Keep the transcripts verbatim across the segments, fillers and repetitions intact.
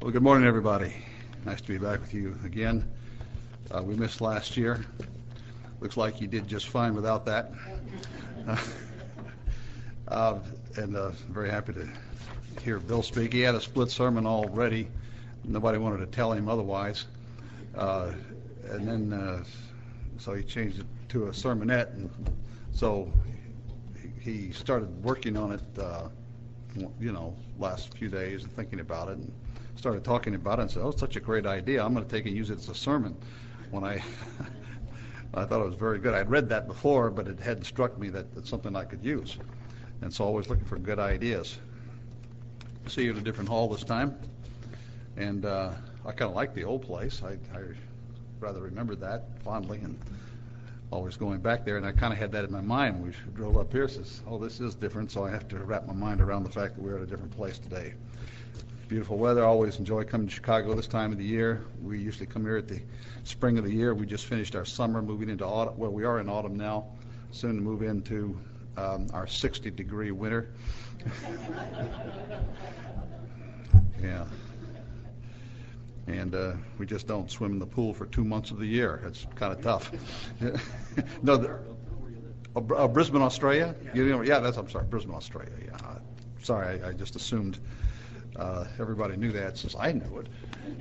Well, good morning, everybody. Nice to be back with you again. Uh, we missed last year. Looks like you did just fine without that. Uh, uh, and uh, very happy to hear Bill speak. He had a split sermon already. Nobody wanted to tell him otherwise. Uh, and then, uh, so he changed it to a sermonette. And so he started working on it, uh, you know, last few days and thinking about it and started talking about it and said, oh, it's such a great idea. I'm going to take it and use it as a sermon. When I I thought it was very good. I'd read that before, but it hadn't struck me that it's something I could use. And so always looking for good ideas. See you at a different hall this time. And uh, I kind of like the old place. I, I rather remembered that fondly and always going back there. And I kind of had that in my mind when we drove up here. Says, oh, this is different, so I have to wrap my mind around the fact that we're at a different place today. Beautiful weather. Always enjoy coming to Chicago this time of the year. We usually come here at the spring of the year. We just finished our summer, moving into autumn. Well, we are in autumn now. Soon to move into um, our sixty degree winter. Yeah. And uh, we just don't swim in the pool for two months of the year. It's kind of tough. No, the, uh, uh, Brisbane, Australia. You know, yeah, that's. I'm sorry, Brisbane, Australia. Yeah. Uh, sorry, I, I just assumed uh, everybody knew that since I knew it.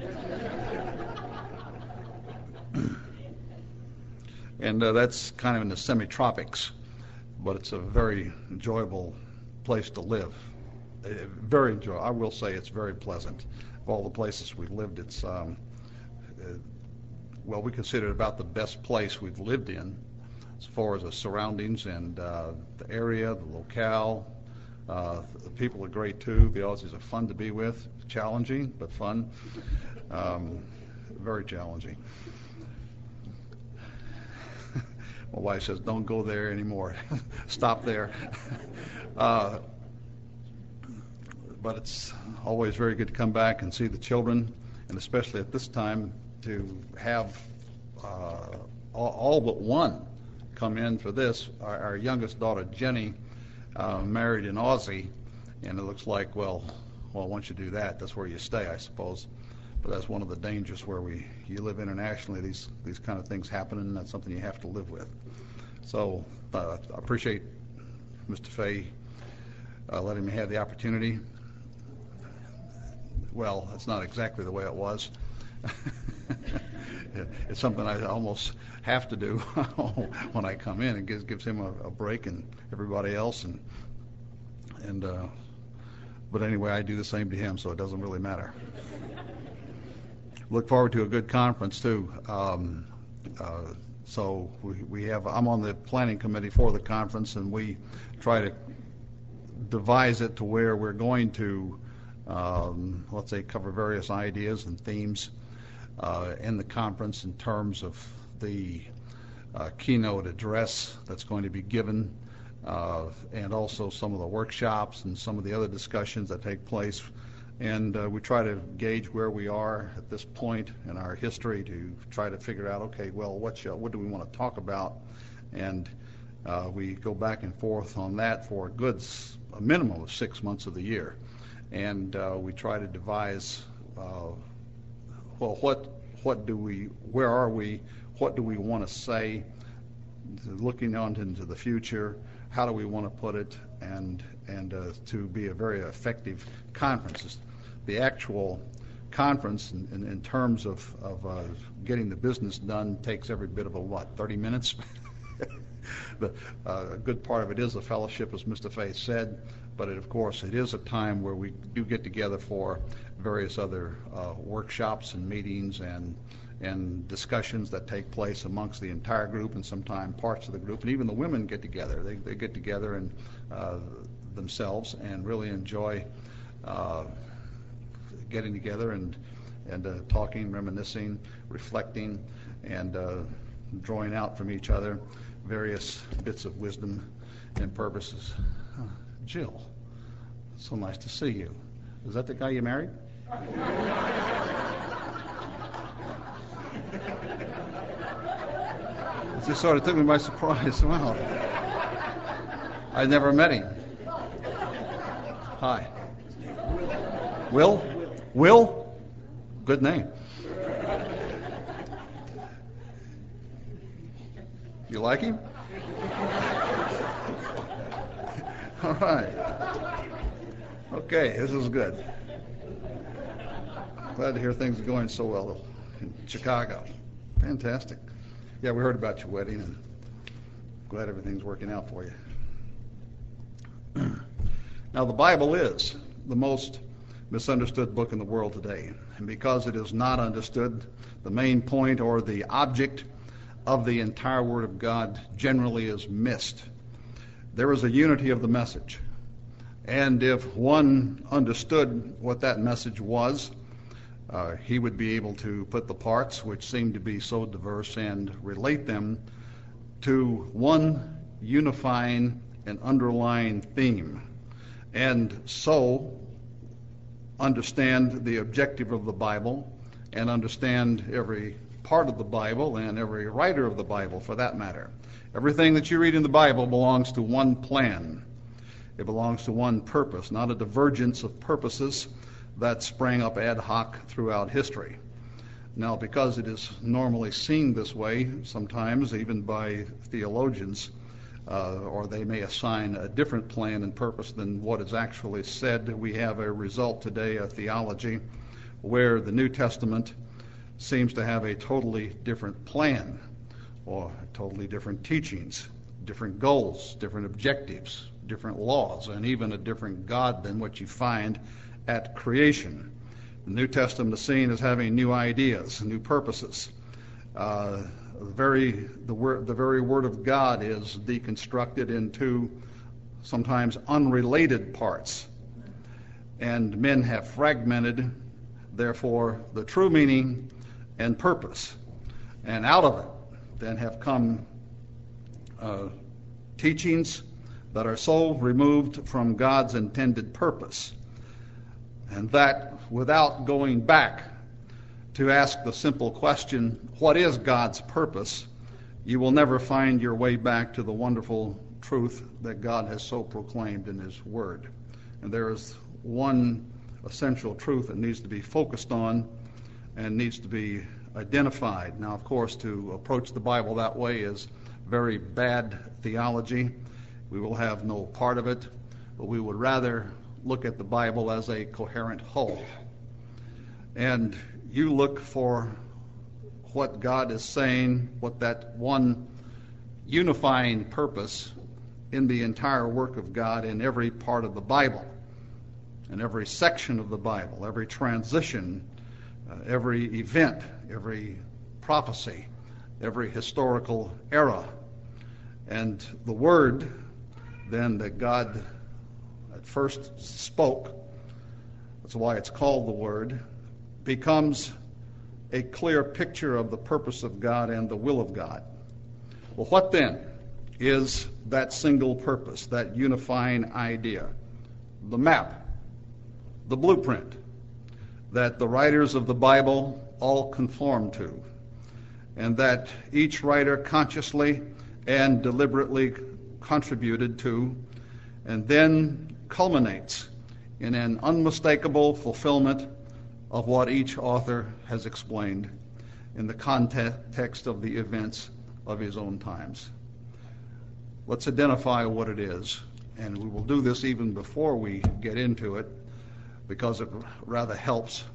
And uh, that's kind of in the semi-tropics, but it's a very enjoyable place to live. Uh, very enjoyable. I will say it's very pleasant. Of all the places we've lived, it's, um, uh, well, we consider it about the best place we've lived in as far as the surroundings and uh, the area, the locale. Uh, the people are great too. The Aussies are fun to be with. Challenging, but fun. Um, very challenging. My wife says, don't go there anymore. Stop there. uh, but it's always very good to come back and see the children, and especially at this time to have uh, all, all but one come in for this. Our, our youngest daughter, Jenny, uh, married an Aussie, and it looks like, well, well, once you do that, that's where you stay, I suppose. But that's one of the dangers where we you live internationally. These these kind of things happen, and that's something you have to live with. So uh, I appreciate Mister Fay uh, letting me have the opportunity. Well, it's not exactly the way it was. It's something I almost have to do when I come in. It gives gives him a, a break and everybody else, and and uh, but anyway, I do the same to him, so it doesn't really matter. Look forward to a good conference too. Um, uh, so we, we have. I'm on the planning committee for the conference, and we try to devise it to where we're going to, um, let's say, cover various ideas and themes uh, in the conference in terms of the uh, keynote address that's going to be given, uh, and also some of the workshops and some of the other discussions that take place. And uh, we try to gauge where we are at this point in our history to try to figure out, okay, well, what shall, what do we want to talk about? And uh, we go back and forth on that for a good, a minimum of six months of the year. And uh, we try to devise, uh, well, what, what do we, where are we, what do we want to say, looking on into the future, how do we want to put it, and and uh, to be a very effective conference. The actual conference in, in, in terms of, of uh, getting the business done takes every bit of a, what, thirty minutes? the, uh, a good part of it is a fellowship, as Mister Fay said, but it, of course it is a time where we do get together for various other uh, workshops and meetings and and discussions that take place amongst the entire group and sometimes parts of the group, and even the women get together. They, they get together and uh, themselves and really enjoy uh, getting together and and uh, talking, reminiscing, reflecting, and uh, drawing out from each other various bits of wisdom and purposes. Huh. Jill, so nice to see you. Is that the guy you married? It just sort of took me by surprise. Wow. I never met him. Hi. Will? Will? Good name. You like him? All right. Okay, this is good. Glad to hear things are going so well in Chicago. Fantastic. Yeah, we heard about your wedding, and glad everything's working out for you. Now, the Bible is the most misunderstood book in the world today. And because it is not understood, the main point or the object of the entire Word of God generally is missed. There is a unity of the message. And if one understood what that message was, uh, he would be able to put the parts, which seem to be so diverse, and relate them to one unifying and underlying theme. And so understand the objective of the Bible and understand every part of the Bible and every writer of the Bible, for that matter. Everything that you read in the Bible belongs to one plan. It belongs to one purpose, not a divergence of purposes that sprang up ad hoc throughout history. Now, because it is normally seen this way, sometimes even by theologians, uh, or they may assign a different plan and purpose than what is actually said, we have a result today, a theology, where the New Testament seems to have a totally different plan, or totally different teachings, different goals, different objectives, different laws, and even a different God than what you find at creation. The New Testament is seen as having new ideas, new purposes. Uh, the very the word, the very Word of God is deconstructed into sometimes unrelated parts, and men have fragmented, therefore, the true meaning and purpose, and out of it then have come uh, teachings that are so removed from God's intended purpose, and that without going back to ask the simple question, what is God's purpose, you will never find your way back to the wonderful truth that God has so proclaimed in His Word. And there is one essential truth that needs to be focused on and needs to be identified. Now, of course, to approach the Bible that way is very bad theology. We will have no part of it, but we would rather look at the Bible as a coherent whole. And you look for what God is saying, what that one unifying purpose in the entire work of God in every part of the Bible, in every section of the Bible, every transition, uh, every event, every prophecy, every historical era. And the word then that God at first spoke, that's why it's called the Word, becomes a clear picture of the purpose of God and the will of God. Well, what then is that single purpose, that unifying idea? The map, the blueprint that the writers of the Bible all conform to, and that each writer consciously and deliberately contributed to, and then culminates in an unmistakable fulfillment of what each author has explained in the context of the events of his own times. Let's identify what it is, and we will do this even before we get into it, because it rather helps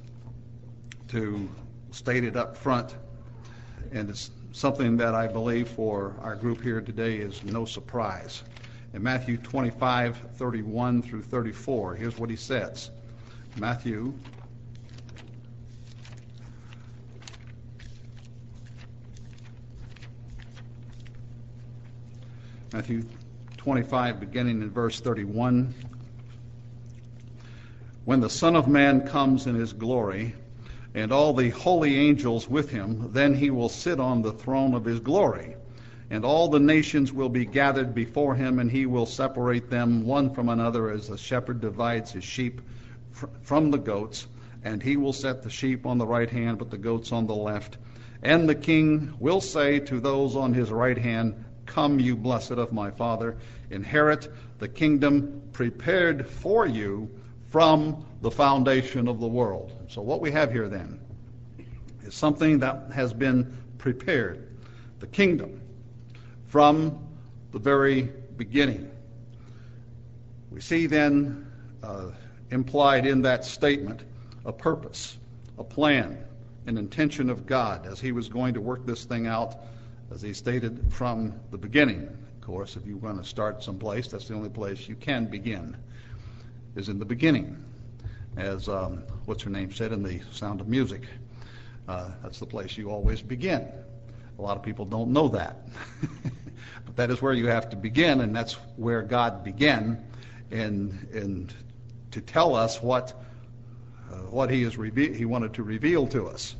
to state it up front, and it's something that I believe for our group here today is no surprise. In Matthew twenty-five, thirty-one through thirty-four, here's what he says. Matthew Matthew twenty-five, beginning in verse thirty-one. When the Son of Man comes in his glory, and all the holy angels with him, then he will sit on the throne of his glory. And all the nations will be gathered before him, and he will separate them one from another as a shepherd divides his sheep fr- from the goats. And he will set the sheep on the right hand, but the goats on the left. And the king will say to those on his right hand, Come, you blessed of my Father, inherit the kingdom prepared for you from the foundation of the world. So what we have here then is something that has been prepared, the kingdom, from the very beginning. We see then uh, implied in that statement a purpose, a plan, an intention of God as he was going to work this thing out, as he stated, from the beginning. Of course, if you want to start someplace, that's the only place you can begin, is in the beginning. As um, what's her name said in The Sound of Music, uh, that's the place you always begin. A lot of people don't know that. But that is where you have to begin, and that's where God began in, in to tell us what uh, what he is reve- he wanted to reveal to us.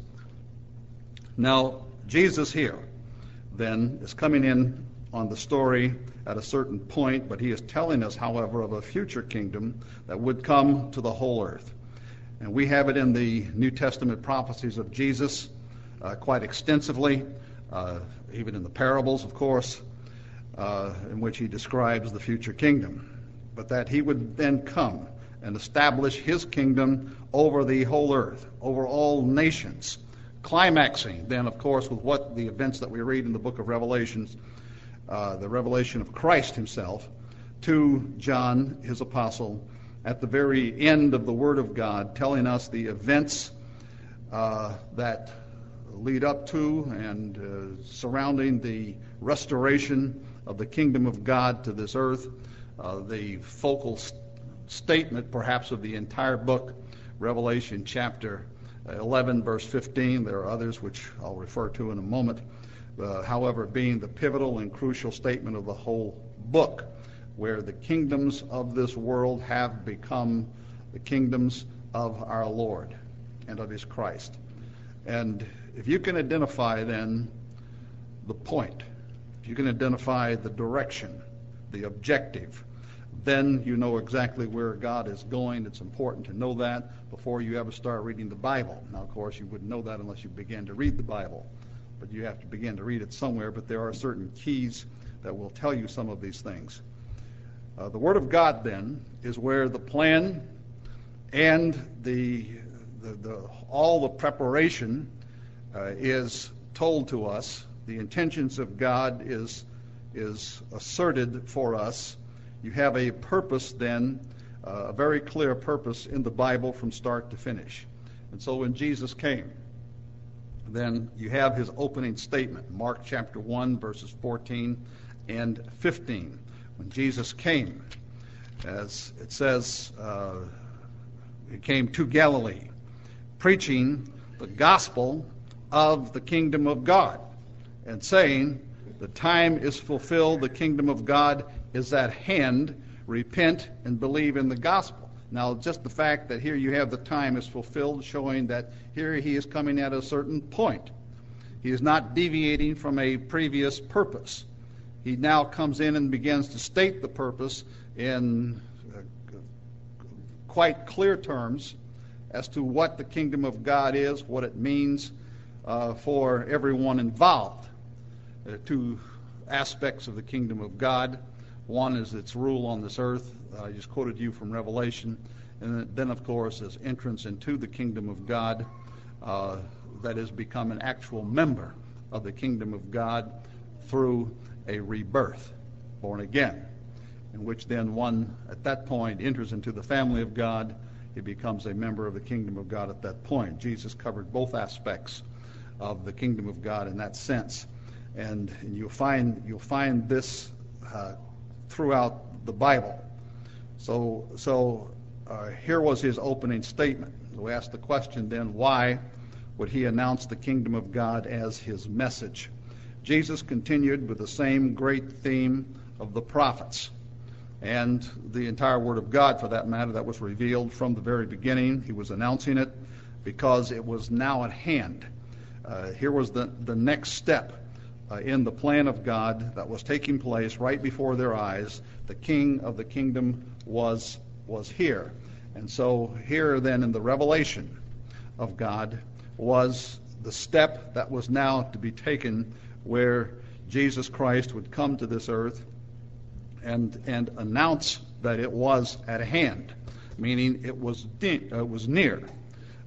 Now, Jesus here then is coming in on the story at a certain point, but he is telling us, however, of a future kingdom that would come to the whole earth. And we have it in the New Testament prophecies of Jesus uh, quite extensively, uh, even in the parables, of course, uh, in which he describes the future kingdom. But that he would then come and establish his kingdom over the whole earth, over all nations, climaxing then, of course, with what the events that we read in the book of Revelations, uh, the revelation of Christ himself to John, his apostle, at the very end of the Word of God, telling us the events uh, that lead up to and uh, surrounding the restoration of the kingdom of God to this earth, uh, the focal st- statement perhaps of the entire book, Revelation chapter eleven, verse fifteen. There are others which I'll refer to in a moment. Uh, however, being the pivotal and crucial statement of the whole book, where the kingdoms of this world have become the kingdoms of our Lord and of his Christ. And if you can identify then the point, if you can identify the direction, the objective, then you know exactly where God is going. It's important to know that before you ever start reading the Bible. Now, of course, you wouldn't know that unless you began to read the Bible, but you have to begin to read it somewhere. But there are certain keys that will tell you some of these things. Uh, the Word of God, then, is where the plan and the, the, the all the preparation uh, is told to us. The intentions of God is, is asserted for us. You have a purpose, then, uh, a very clear purpose in the Bible from start to finish. And so when Jesus came, then you have his opening statement, Mark chapter one, verses fourteen and fifteen. When Jesus came, as it says, uh, he came to Galilee, preaching the gospel of the kingdom of God, and saying, the time is fulfilled, the kingdom of God is at hand, repent and believe in the gospel. Now, just the fact that here you have the time is fulfilled, showing that here he is coming at a certain point. He is not deviating from a previous purpose. He now comes in and begins to state the purpose in uh, quite clear terms as to what the kingdom of God is, what it means uh, for everyone involved. Uh, two aspects of the kingdom of God. One is its rule on this earth. I just quoted you from Revelation. And then, of course, is entrance into the kingdom of God, uh, that is, become an actual member of the kingdom of God through a rebirth, born again, in which then one at that point enters into the family of God. He becomes a member of the kingdom of God at that point. Jesus covered both aspects of the kingdom of God in that sense. And, and you'll find you'll find this uh, throughout the Bible. So so uh, here was his opening statement. We asked the question then, why would he announce the kingdom of God as his message? Jesus continued with the same great theme of the prophets and the entire Word of God, for that matter, that was revealed from the very beginning. He was announcing it because it was now at hand. Uh, here was the, the next step Uh, in the plan of God that was taking place right before their eyes. The king of the kingdom was was here. And so here then in the revelation of God was the step that was now to be taken, where Jesus Christ would come to this earth and and announce that it was at hand, meaning it was de- uh, it was near.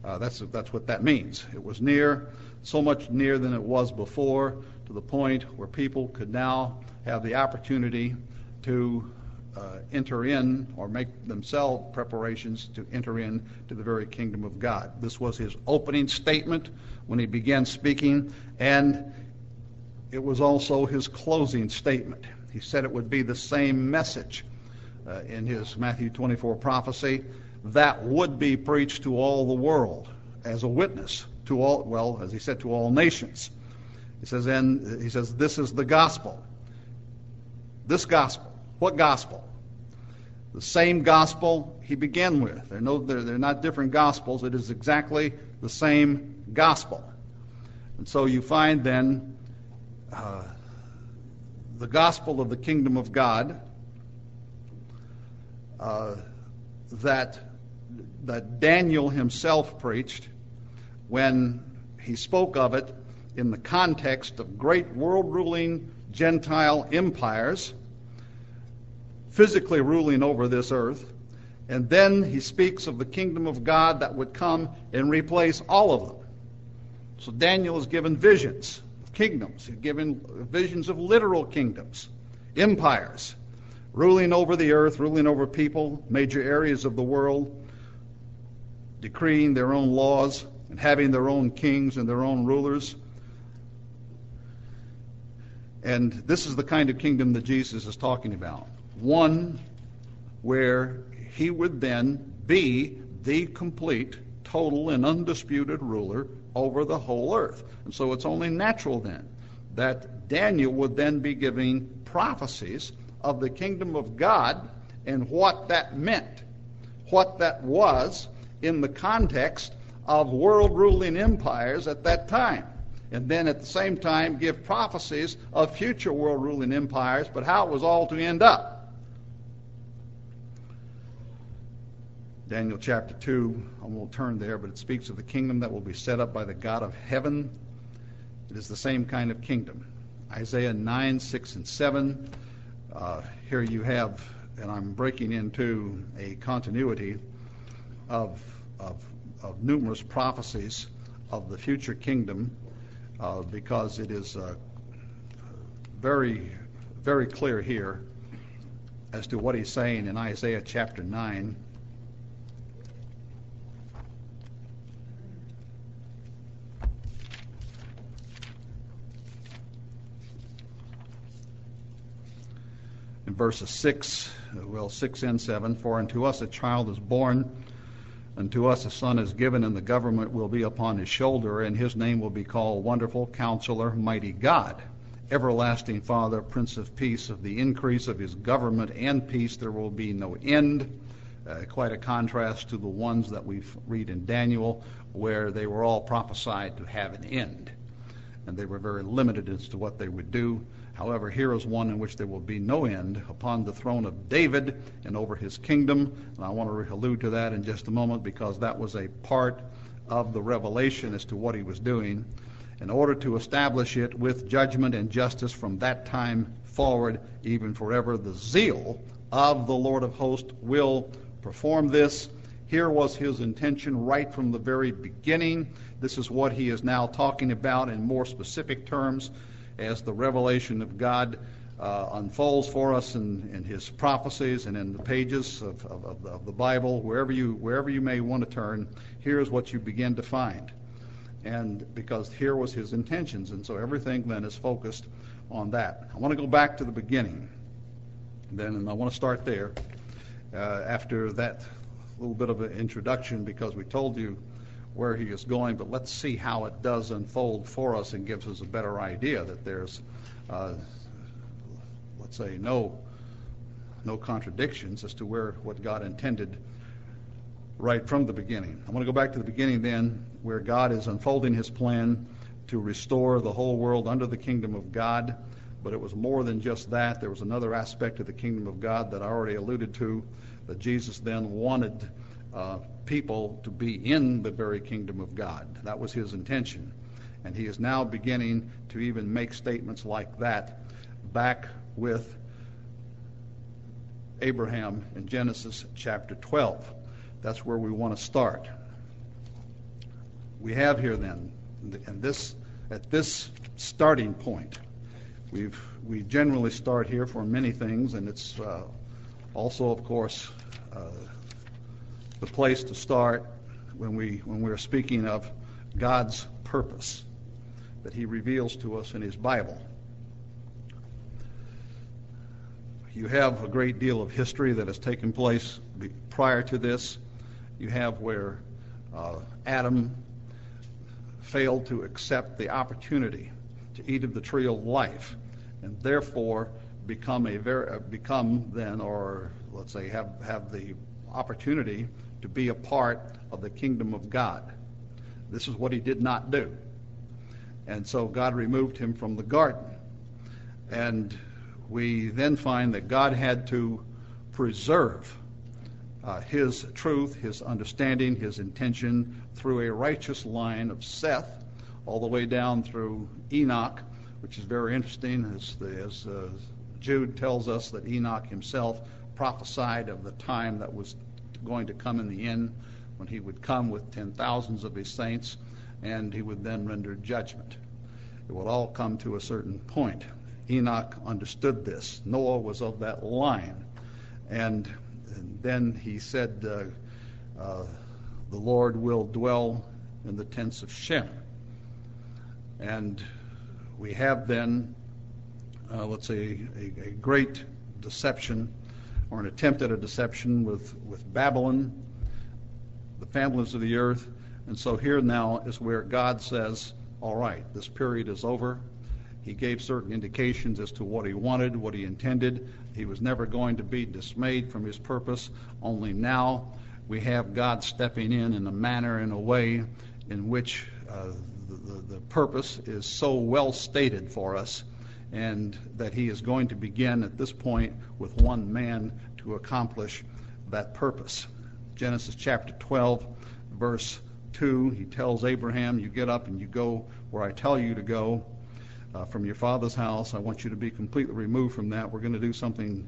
Uh, that's, that's what that means. It was near, so much nearer than it was before, to the point where people could now have the opportunity to uh, enter in or make themselves preparations to enter in to the very kingdom of God. This was his opening statement when he began speaking, and it was also his closing statement. He said it would be the same message uh, in his Matthew twenty-four prophecy that would be preached to all the world as a witness to all, well, as he said, to all nations. He says, and he says, this is the gospel. This gospel. What gospel? The same gospel he began with. They're, no, they're, they're not different gospels. It is exactly the same gospel. And so you find then uh, the gospel of the kingdom of God uh, that that Daniel himself preached when he spoke of it in the context of great world-ruling Gentile empires physically ruling over this earth. And then he speaks of the kingdom of God that would come and replace all of them. So Daniel is given visions of kingdoms. He's given visions of literal kingdoms, empires, ruling over the earth, ruling over people, major areas of the world, decreeing their own laws and having their own kings and their own rulers. And this is the kind of kingdom that Jesus is talking about. One where he would then be the complete, total, and undisputed ruler over the whole earth. And so it's only natural then that Daniel would then be giving prophecies of the kingdom of God and what that meant, what that was in the context of world-ruling empires at that time. And then at the same time give prophecies of future world-ruling empires, but how it was all to end up. Daniel chapter two, I won't turn there, but it speaks of the kingdom that will be set up by the God of heaven. It is the same kind of kingdom. Isaiah nine, six, and seven. Uh, here you have, and I'm breaking into a continuity of, of, of numerous prophecies of the future kingdom, uh, because it is uh, very, very clear here as to what he's saying in Isaiah chapter nine. In verses six, well, six and seven, for unto us a child is born, unto us a son is given, and the government will be upon his shoulder, and his name will be called Wonderful Counselor, Mighty God, Everlasting Father, Prince of Peace. Of the increase of his government and peace there will be no end. Uh, quite a contrast to the ones that we read in Daniel, where they were all prophesied to have an end, and they were very limited as to what they would do. However, here is one in which there will be no end, upon the throne of David and over his kingdom. And I want to allude to that in just a moment, because that was a part of the revelation as to what he was doing, in order to establish it with judgment and justice from that time forward, even forever. The zeal of the Lord of hosts will perform this. Here was his intention right from the very beginning. This is what he is now talking about in more specific terms as the revelation of God uh, unfolds for us in, in his prophecies and in the pages of, of, of the Bible. Wherever you wherever you may want to turn, here is what you begin to find. And because here was his intentions, and so everything then is focused on that. I want to go back to the beginning then, and I want to start there uh, after that little bit of an introduction, because we told you where he is going, but let's see how it does unfold for us and gives us a better idea that there's, uh, let's say, no no contradictions as to where what God intended right from the beginning. I want to go back to the beginning then, where God is unfolding his plan to restore the whole world under the kingdom of God. But it was more than just that. There was another aspect of the kingdom of God that I already alluded to, that Jesus then wanted uh, people to be in the very kingdom of God. That was his intention. And he is now beginning to even make statements like that back with Abraham in Genesis chapter twelve. That's where we want to start. we have here then, and this at this starting point, we've we generally start here for many things, and it's uh, also, of course, uh, the place to start when we when we're speaking of God's purpose that He reveals to us in His Bible. You have a great deal of history that has taken place prior to this. You have where uh, Adam failed to accept the opportunity to eat of the tree of life, and therefore become a very uh, become then, or let's say, have have the opportunity to be a part of the kingdom of God. This is what he did not do, and so God removed him from the garden. And we then find that God had to preserve uh, His truth, His understanding, His intention through a righteous line of Seth, all the way down through Enoch, which is very interesting, as, the, as uh, Jude tells us that Enoch himself prophesied of the time that was going to come in the end, when he would come with ten thousands of his saints, and he would then render judgment. It would all come to a certain point. Enoch understood this. Noah was of that line. And, and then he said, uh, uh, the Lord will dwell in the tents of Shem. And we have then, uh, let's say, a, a great deception, or an attempt at a deception with, with Babylon, the families of the earth. And so here now is where God says, all right, this period is over. He gave certain indications as to what he wanted, what he intended. He was never going to be dismayed from his purpose. Only now we have God stepping in in a manner, in a way in which uh, the, the, the purpose is so well stated for us, and that he is going to begin at this point with one man to accomplish that purpose. Genesis chapter twelve, verse two, he tells Abraham, you get up and you go where I tell you to go. Uh, from your father's house, I want you to be completely removed from that. We're going to do something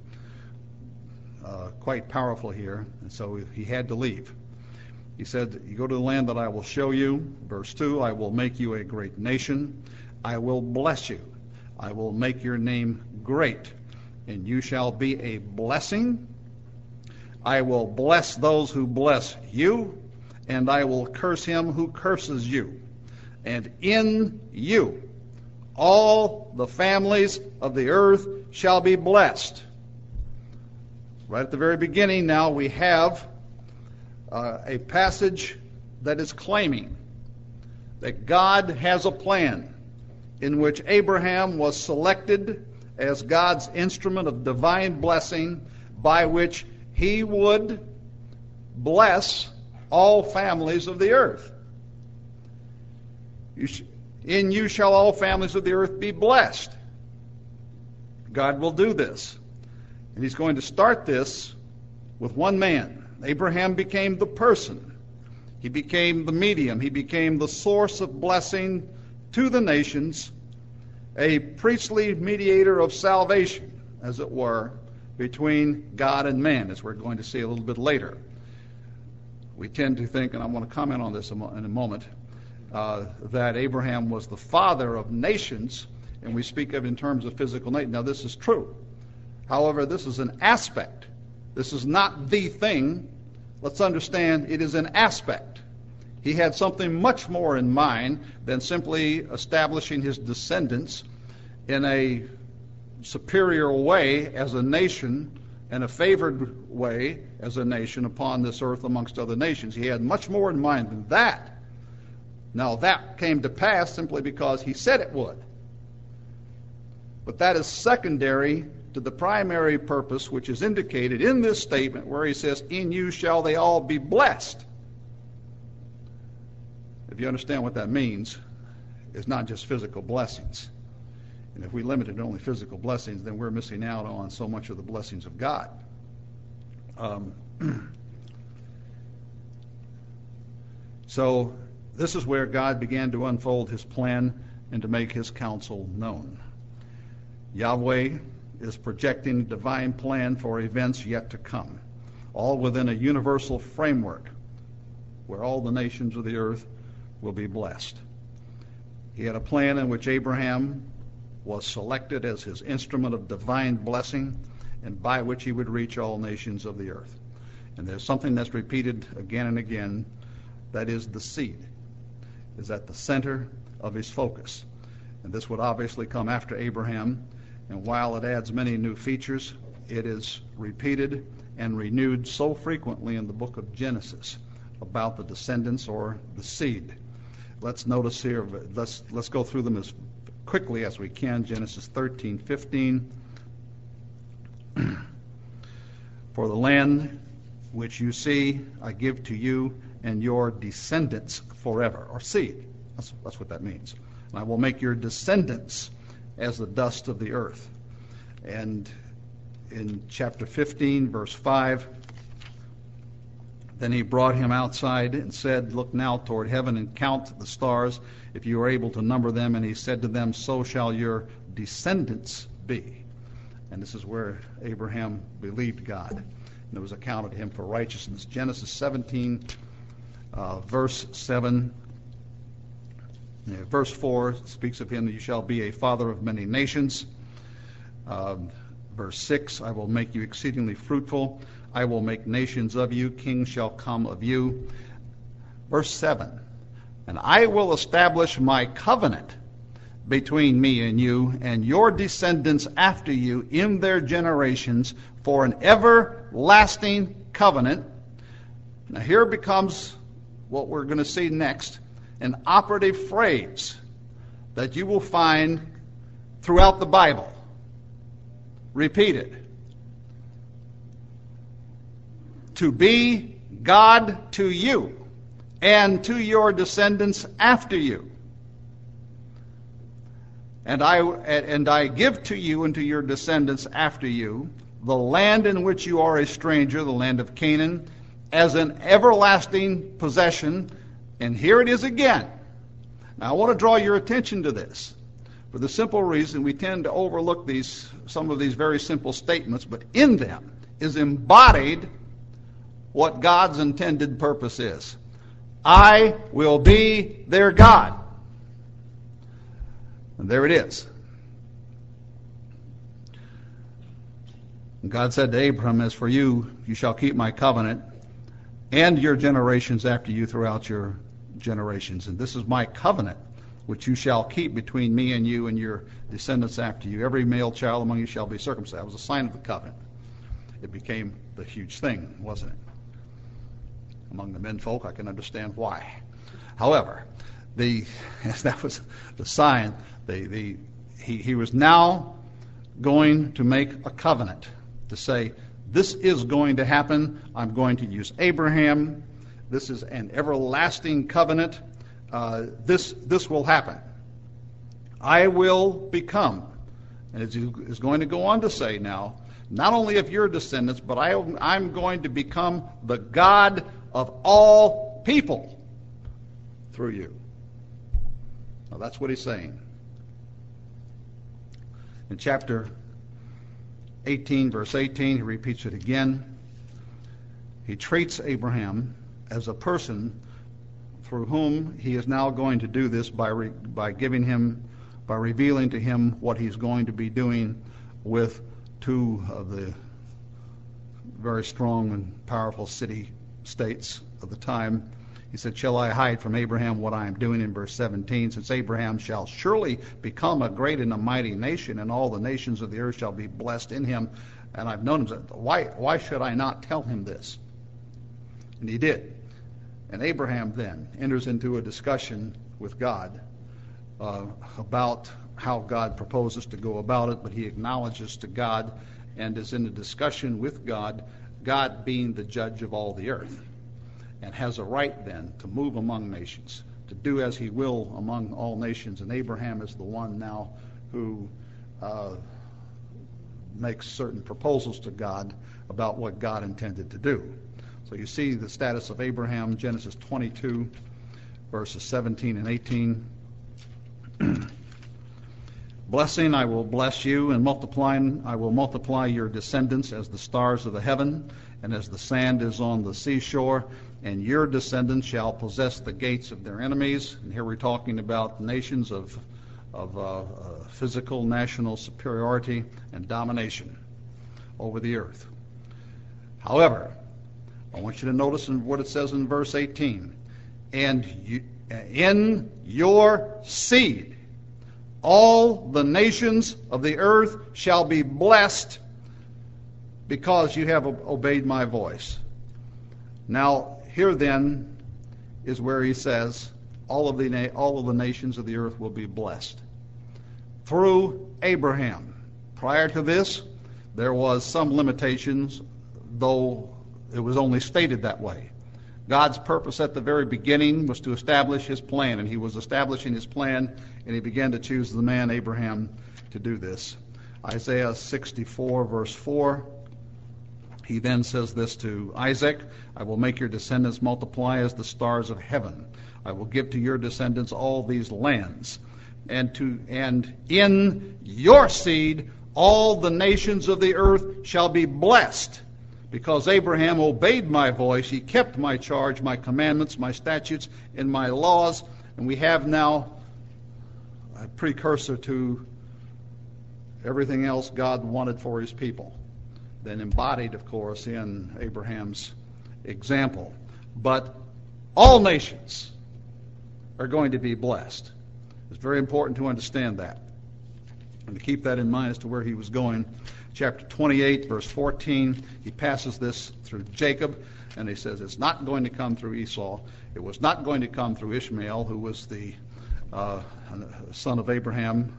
uh, quite powerful here. And so he had to leave. He said, you go to the land that I will show you. Verse two, I will make you a great nation. I will bless you. I will make your name great, and you shall be a blessing. I will bless those who bless you, and I will curse him who curses you. And in you all the families of the earth shall be blessed. Right at the very beginning now we have uh, a passage that is claiming that God has a plan in which Abraham was selected as God's instrument of divine blessing, by which he would bless all families of the earth. You sh- In you shall all families of the earth be blessed. God will do this. And he's going to start this with one man. Abraham became the person. He became the medium. He became the source of blessing to the nations, a priestly mediator of salvation, as it were, between God and man, as we're going to see a little bit later. We tend to think, and I want to comment on this in a moment, Uh, that Abraham was the father of nations, and we speak of in terms of physical nation. Now, this is true. However, this is an aspect. This is not the thing. Let's understand it is an aspect. He had something much more in mind than simply establishing his descendants in a superior way as a nation, and a favored way as a nation upon this earth amongst other nations. He had much more in mind than that. Now, that came to pass simply because he said it would. But that is secondary to the primary purpose, which is indicated in this statement where he says, in you shall they all be blessed. If you understand what that means, it's not just physical blessings. And if we limit it to only physical blessings, then we're missing out on so much of the blessings of God. Um, so, this is where God began to unfold his plan and to make his counsel known. Yahweh is projecting a divine plan for events yet to come, all within a universal framework where all the nations of the earth will be blessed. He had a plan in which Abraham was selected as his instrument of divine blessing, and by which he would reach all nations of the earth. And there's something that's repeated again and again, that is the seed is at the center of his focus. And this would obviously come after Abraham, and while it adds many new features, it is repeated and renewed so frequently in the book of Genesis about the descendants or the seed. Let's notice here, let's let's go through them as quickly as we can. Genesis thirteen fifteen. For the land which you see, I give to you and your descendants forever, or seed. That's, that's what that means. And I will make your descendants as the dust of the earth. And in chapter fifteen, verse five, then he brought him outside and said, look now toward heaven and count the stars, if you are able to number them. And he said to them, so shall your descendants be. And this is where Abraham believed God, and it was accounted to him for righteousness. Genesis seventeen, uh, verse seven. Yeah, verse four speaks of him that you shall be a father of many nations. Uh, verse six, I will make you exceedingly fruitful. I will make nations of you. Kings shall come of you. Verse seven, and I will establish my covenant between me and you and your descendants after you in their generations for an everlasting covenant. Now here becomes what we're going to see next, an operative phrase that you will find throughout the Bible. Repeated. To be God to you and to your descendants after you. And I and I give to you and to your descendants after you the land in which you are a stranger, the land of Canaan, as an everlasting possession. And here it is again. Now I want to draw your attention to this, for the simple reason we tend to overlook these some of these very simple statements, but in them is embodied what God's intended purpose is. I will be their God. And there it is. And God said to Abraham, as for you, you shall keep my covenant and your generations after you throughout your generations. And this is my covenant, which you shall keep between me and you and your descendants after you. Every male child among you shall be circumcised. That was a sign of the covenant. It became the huge thing, wasn't it? Among the men folk, I can understand why. However, the that was the sign. The, the, he, he was now going to make a covenant to say, this is going to happen. I'm going to use Abraham. This is an everlasting covenant. Uh, this, this will happen. I will become, and it is going to go on to say now, not only of your descendants, but I, I'm going to become the God of all people through you. Now that's what he's saying. In chapter eighteen, verse eighteen, he repeats it again. He treats Abraham as a person through whom he is now going to do this by re, by giving him, by revealing to him what he's going to be doing with two of the very strong and powerful city-states of the time. He said, shall I hide from Abraham what I am doing, in verse seventeen, since Abraham shall surely become a great and a mighty nation, and all the nations of the earth shall be blessed in him. And I've known him. Why, why should I not tell him this? And he did. And Abraham then enters into a discussion with God uh, about how God proposes to go about it, but he acknowledges to God and is in a discussion with God, God being the judge of all the earth, and has a right then to move among nations, to do as he will among all nations. And Abraham is the one now who uh, makes certain proposals to God about what God intended to do. So you see the status of Abraham, Genesis twenty-two, verses seventeen and eighteen. Blessing, I will bless you, and multiplying, I will multiply your descendants as the stars of the heaven, and as the sand is on the seashore, and your descendants shall possess the gates of their enemies. And here we're talking about nations of, of uh, uh, physical national superiority and domination over the earth. However, I want you to notice in what it says in verse eighteen. And you, in your seed all the nations of the earth shall be blessed because you have obeyed my voice. Now, here then is where he says all of the na- all of the nations of the earth will be blessed through Abraham. Prior to this, there was some limitations, though it was only stated that way. God's purpose at the very beginning was to establish his plan, and he was establishing his plan, and he began to choose the man Abraham to do this. Isaiah sixty-four, verse four, he then says this to Isaac, I will make your descendants multiply as the stars of heaven. I will give to your descendants all these lands, and to and in your seed all the nations of the earth shall be blessed. Because Abraham obeyed my voice, he kept my charge, my commandments, my statutes, and my laws. And we have now a precursor to everything else God wanted for his people. Then embodied, of course, in Abraham's example. But all nations are going to be blessed. It's very important to understand that and to keep that in mind as to where he was going. Chapter twenty-eight, verse fourteen, he passes this through Jacob, and he says it's not going to come through Esau. It was not going to come through Ishmael, who was the uh, son of Abraham,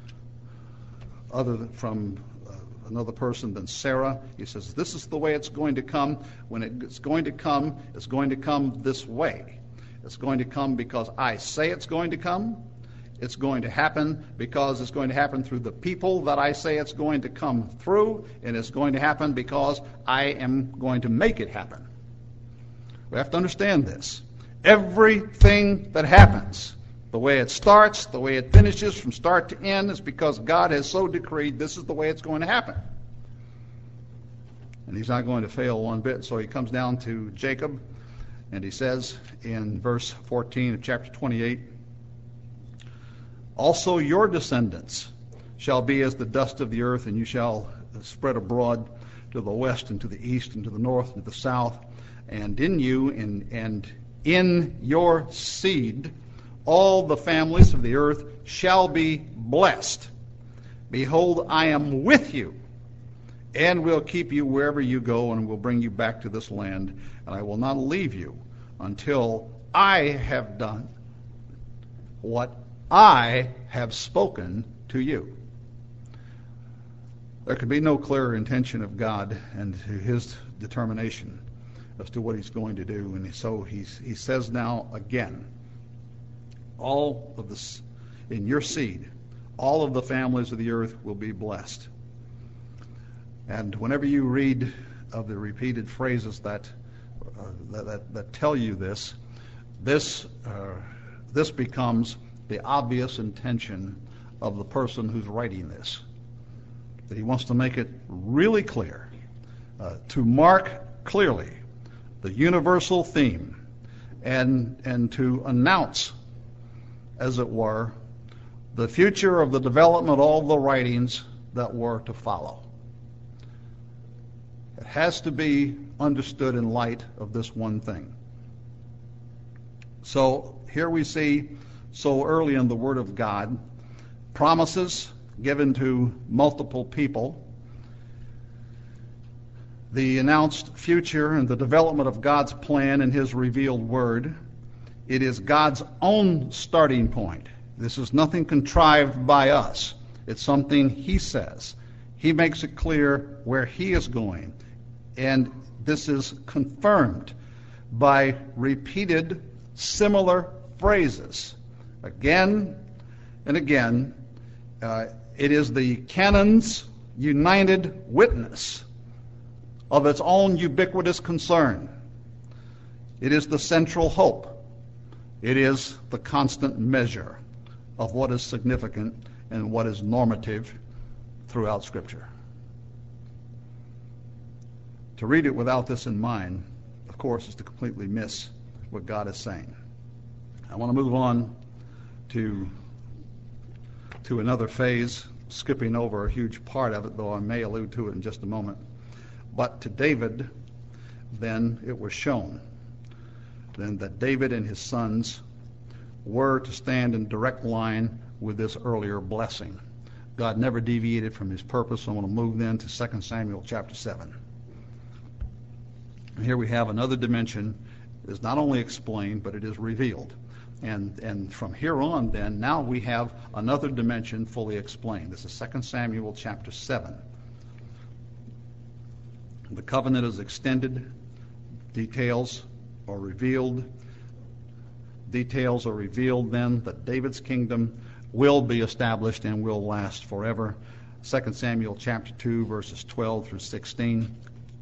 other than from uh, another person than Sarah. He says this is the way it's going to come. When it's going to come, it's going to come this way. It's going to come because I say it's going to come. It's going to happen because it's going to happen through the people that I say it's going to come through, and it's going to happen because I am going to make it happen. We have to understand this. Everything that happens, the way it starts, the way it finishes from start to end, is because God has so decreed this is the way it's going to happen. And he's not going to fail one bit. So he comes down to Jacob, and he says in verse fourteen of chapter twenty-eight, also your descendants shall be as the dust of the earth, and you shall spread abroad to the west and to the east and to the north and to the south. And in you and, and in your seed all the families of the earth shall be blessed. Behold, I am with you, and will keep you wherever you go, and will bring you back to this land. And I will not leave you until I have done what I have spoken to you. There could be no clearer intention of God and his determination as to what he's going to do. And so he's, he says now again, all of this in your seed, all of the families of the earth will be blessed. And whenever you read of the repeated phrases that uh, that, that, that tell you this, this uh, this becomes the obvious intention of the person who's writing this. That he wants to make it really clear, uh, to mark clearly the universal theme, and and to announce, as it were, the future of the development of all the writings that were to follow. It has to be understood in light of this one thing. So here we see, so early in the Word of God, promises given to multiple people, the announced future and the development of God's plan in his revealed Word. It is God's own starting point. This is nothing contrived by us. It's something he says. He makes it clear where he is going. And this is confirmed by repeated similar phrases. Again and again, uh, it is the canon's united witness of its own ubiquitous concern. It is the central hope. It is the constant measure of what is significant and what is normative throughout Scripture. To read it without this in mind, of course, is to completely miss what God is saying. I want to move on to, to another phase, skipping over a huge part of it, though I may allude to it in just a moment. But to David, then it was shown then that David and his sons were to stand in direct line with this earlier blessing. God never deviated from his purpose. I want to move then to Second Samuel chapter seven. And here we have another dimension. It is not only explained, but it is revealed. And and from here on then, now we have another dimension fully explained. This is Second Samuel chapter seven. The covenant is extended. Details are revealed. Details are revealed then that David's kingdom will be established and will last forever. Second Samuel chapter two, verses twelve through sixteen.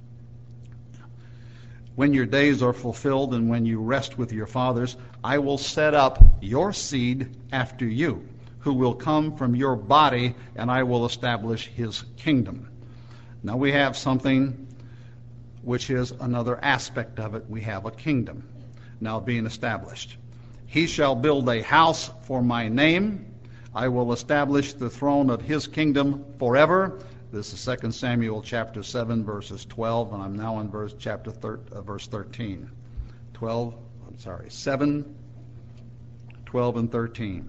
When your days are fulfilled and when you rest with your fathers, I will set up your seed after you, who will come from your body, and I will establish his kingdom. Now we have something which is another aspect of it. We have a kingdom now being established. He shall build a house for my name. I will establish the throne of his kingdom forever. This is Second Samuel chapter seven, verses twelve, and I'm now in verse chapter thir- uh, verse thirteen. twelve, I'm sorry, seven, twelve, and thirteen.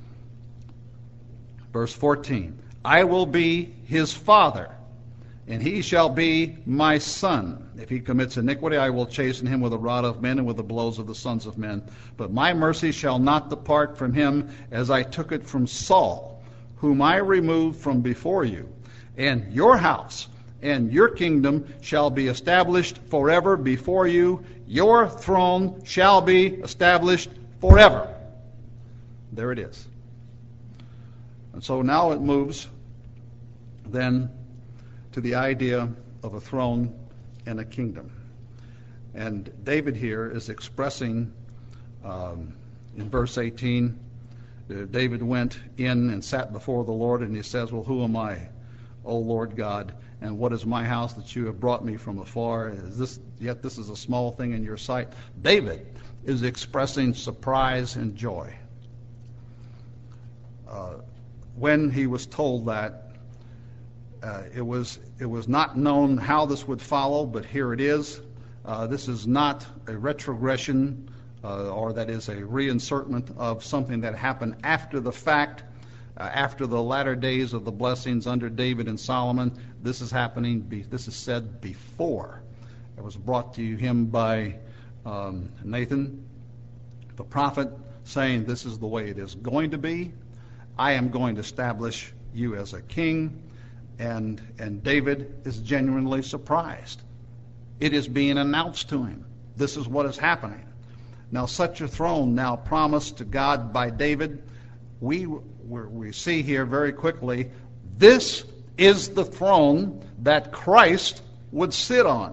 Verse fourteen. I will be his father, and he shall be my son. If he commits iniquity, I will chasten him with the rod of men and with the blows of the sons of men. But my mercy shall not depart from him, as I took it from Saul, whom I removed from before you. And your house and your kingdom shall be established forever before you. Your throne shall be established forever. There it is. And so now it moves then to the idea of a throne and a kingdom. And David here is expressing um, in verse eighteen, uh, David went in and sat before the Lord, and he says, well, who am I, O Lord God, and what is my house that you have brought me from afar? Is this yet this is a small thing in your sight? David is expressing surprise and joy. Uh, when he was told that, uh, it was it was not known how this would follow, but here it is. Uh, this is not a retrogression, uh, or that is a reinsertment of something that happened after the fact. Uh, after the latter days of the blessings under David and Solomon. This is happening, be, this is said before. It was brought to him by um, Nathan, the prophet, saying, this is the way it is going to be. I am going to establish you as a king. And, and David is genuinely surprised. It is being announced to him. This is what is happening. Now, such a throne now promised to God by David, we we see here very quickly, this is the throne that Christ would sit on.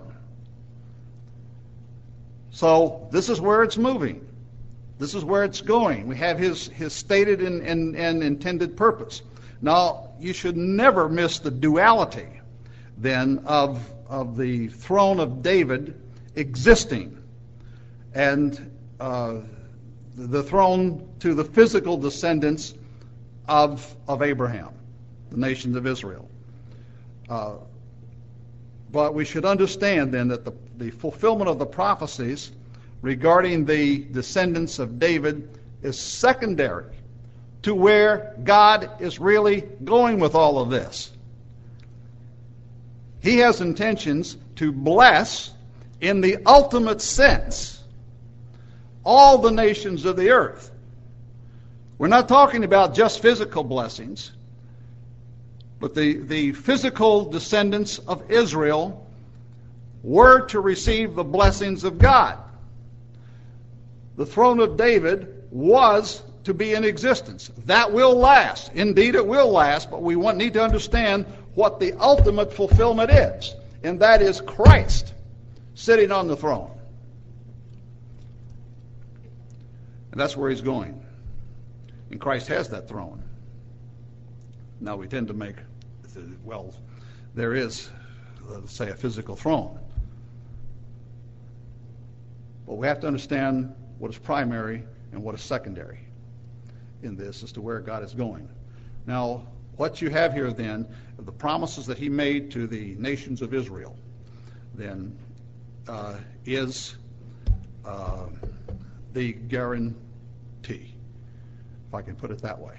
So this is where it's moving. This is where it's going. We have his, his stated and, and, and intended purpose. Now, you should never miss the duality, then, of, of the throne of David existing and uh, the throne to the physical descendants of of Abraham, the nations of Israel. Uh, but we should understand then that the, the fulfillment of the prophecies regarding the descendants of David is secondary to where God is really going with all of this. He has intentions to bless, in the ultimate sense, all the nations of the earth. We're not talking about just physical blessings, but the, the physical descendants of Israel were to receive the blessings of God. The throne of David was to be in existence. That will last. Indeed, it will last, but we want, need to understand what the ultimate fulfillment is, and that is Christ sitting on the throne. And that's where he's going. And Christ has that throne. Now we tend to make, well, there is, let's say, a physical throne. But we have to understand what is primary and what is secondary in this as to where God is going. Now, what you have here then, the promises that he made to the nations of Israel, then uh, is uh, the guarantee, if I can put it that way,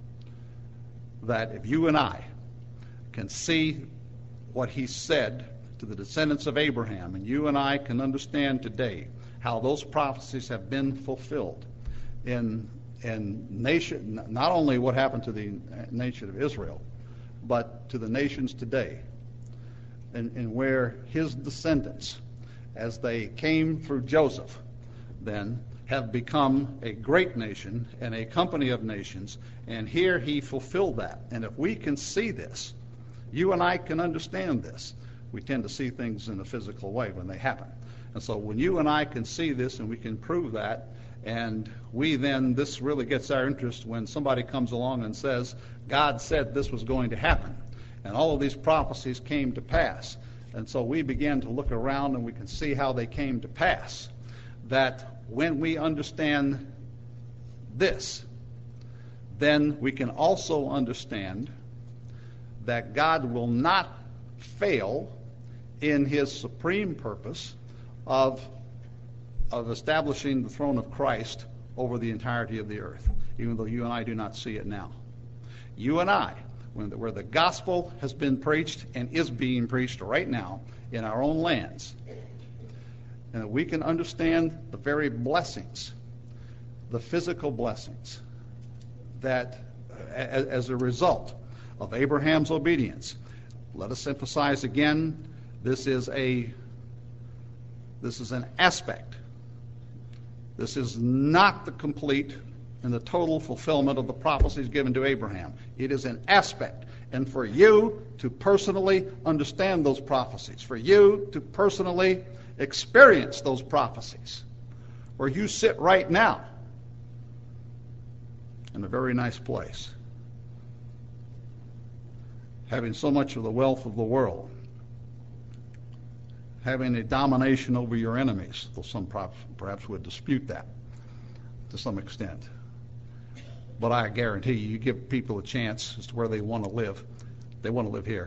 that if you and I can see what he said to the descendants of Abraham, and you and I can understand today how those prophecies have been fulfilled in in nation, not only what happened to the nation of Israel, but to the nations today, and, and where his descendants, as they came through Joseph, then have become a great nation and a company of nations, and here he fulfilled that. And if we can see this, you and I can understand this. We tend to see things in a physical way when they happen. And so when you and I can see this and we can prove that, and we then, this really gets our interest when somebody comes along and says, God said this was going to happen. And all of these prophecies came to pass. And so we begin to look around and we can see how they came to pass. That when we understand this, then we can also understand that God will not fail in his supreme purpose of of establishing the throne of Christ over the entirety of the earth, even though you and I do not see it now. You and I, when the, where the gospel has been preached and is being preached right now in our own lands, and we can understand the very blessings, the physical blessings, that uh, as, as a result of Abraham's obedience. Let us emphasize again, this is a this is an aspect. This is not the complete and the total fulfillment of the prophecies given to Abraham. It is an aspect. And for you to personally understand those prophecies, for you to personally experience those prophecies, where you sit right now in a very nice place, having so much of the wealth of the world, having a domination over your enemies, though some perhaps would dispute that to some extent. But I guarantee you, you give people a chance as to where they want to live. They want to live here.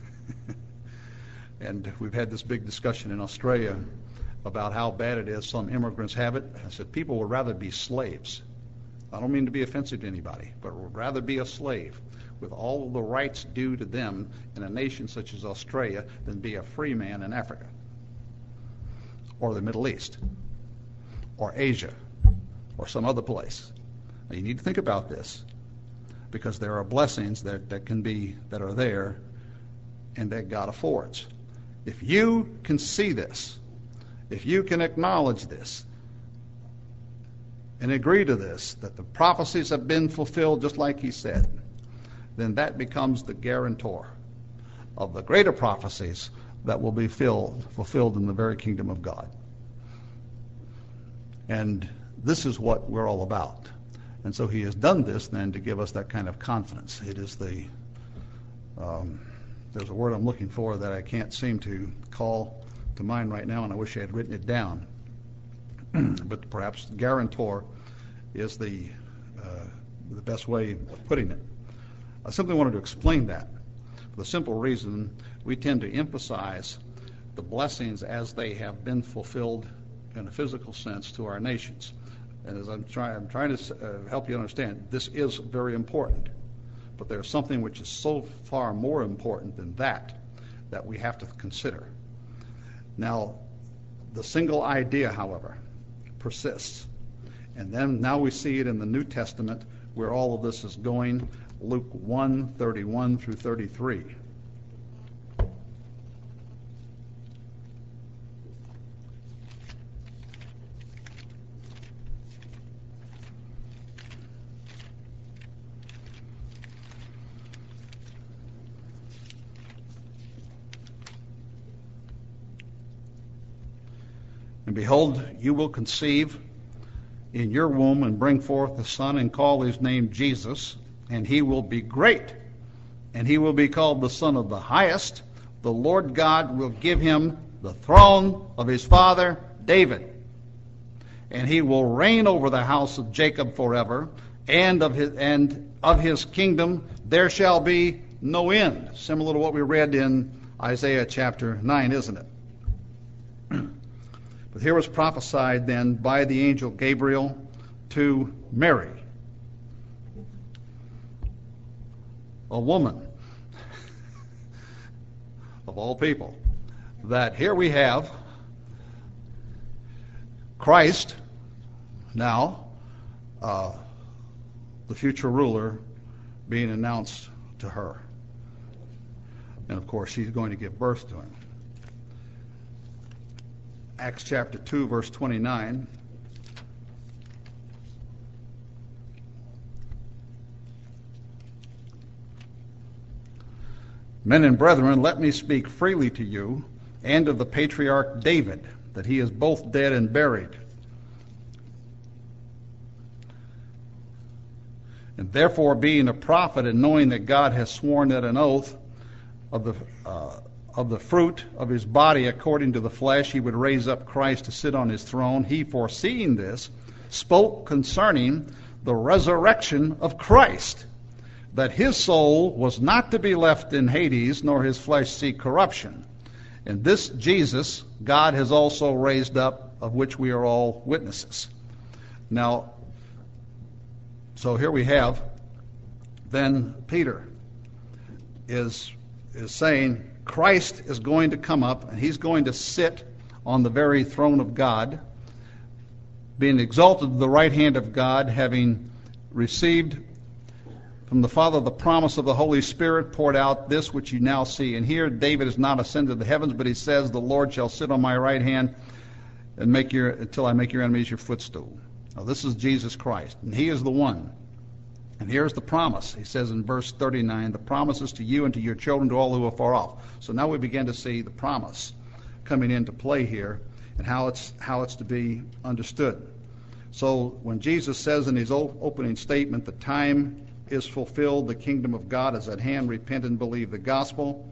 And we've had this big discussion in Australia about how bad it is some immigrants have it. I said, people would rather be slaves. I don't mean to be offensive to anybody, but would rather be a slave with all of the rights due to them in a nation such as Australia than be a free man in Africa, or the Middle East, or Asia, or some other place. Now, you need to think about this, because there are blessings that, that can be, that are there, and that God affords. If you can see this, if you can acknowledge this, and agree to this, that the prophecies have been fulfilled just like he said, then that becomes the guarantor of the greater prophecies that will be filled, fulfilled in the very kingdom of God. And this is what we're all about. And so he has done this then to give us that kind of confidence. It is the, um, there's a word I'm looking for that I can't seem to call to mind right now, and I wish I had written it down. But perhaps guarantor is the, uh, the best way of putting it. I simply wanted to explain that for the simple reason we tend to emphasize the blessings as they have been fulfilled in a physical sense to our nations. And as I'm trying, I'm trying to uh, help you understand, this is very important. But there's something which is so far more important than that that we have to consider. Now, the single idea, however, persists. And then now we see it in the New Testament where all of this is going. Luke one, thirty-one through thirty-three. And behold, you will conceive in your womb and bring forth a son, and call his name Jesus, and he will be great, and he will be called the Son of the Highest. The Lord God will give him the throne of his father David, and he will reign over the house of Jacob forever, and of his and of his kingdom there shall be no end. Similar to what we read in Isaiah chapter nine, isn't it? But here was prophesied then by the angel Gabriel to Mary, a woman of all people, that here we have Christ now, uh, the future ruler, being announced to her. And of course, she's going to give birth to him. Acts chapter two, verse twenty-nine. Men and brethren, let me speak freely to you and of the patriarch David, that he is both dead and buried. And therefore, being a prophet and knowing that God has sworn that an oath of the uh, of the fruit of his body according to the flesh he would raise up Christ to sit on his throne, he, foreseeing this, spoke concerning the resurrection of Christ, that his soul was not to be left in Hades, nor his flesh see corruption. And this Jesus God has also raised up, of which we are all witnesses. Now, so here we have, then Peter is is saying Christ is going to come up, and he's going to sit on the very throne of God, being exalted to the right hand of God, having received from the Father the promise of the Holy Spirit, poured out this which you now see. And here David is not ascended to the heavens, but he says, the Lord shall sit on my right hand and make your until I make your enemies your footstool. Now this is Jesus Christ, and he is the one. And here's the promise. He says in verse thirty-nine, the promise is to you and to your children, to all who are far off. So now we begin to see the promise coming into play here, and how it's how it's to be understood. So when Jesus says in his opening statement, the time is fulfilled, the kingdom of God is at hand, repent and believe the gospel,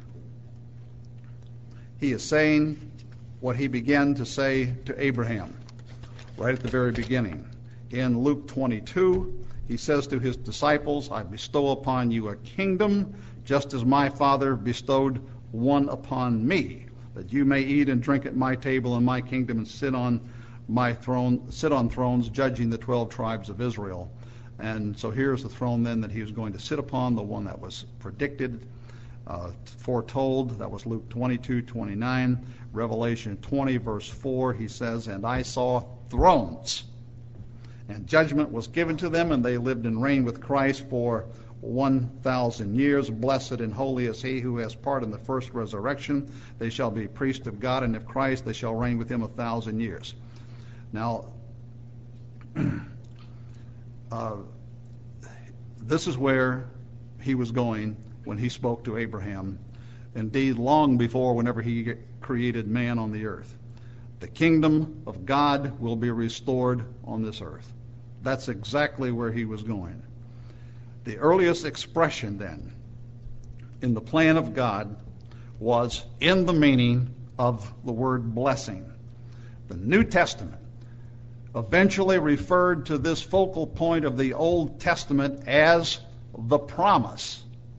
he is saying what he began to say to Abraham right at the very beginning. In Luke twenty-two, he says to his disciples, I bestow upon you a kingdom, just as my Father bestowed one upon me, that you may eat and drink at my table in my kingdom and sit on my throne, sit on thrones, judging the twelve tribes of Israel. And so here's the throne then that he was going to sit upon, the one that was predicted, uh, foretold. That was Luke twenty-two, twenty-nine. Revelation twenty, verse four, he says, and I saw thrones, and judgment was given to them, and they lived and reigned with Christ for one thousand years. Blessed and holy is he who has part in the first resurrection. They shall be priests of God, and of Christ they shall reign with him a thousand years. Now, uh, this is where he was going when he spoke to Abraham. Indeed, long before, whenever he created man on the earth. The kingdom of God will be restored on this earth. That's exactly where he was going. The earliest expression then in the plan of God was in the meaning of the word blessing. The New Testament eventually referred to this focal point of the Old Testament as the promise.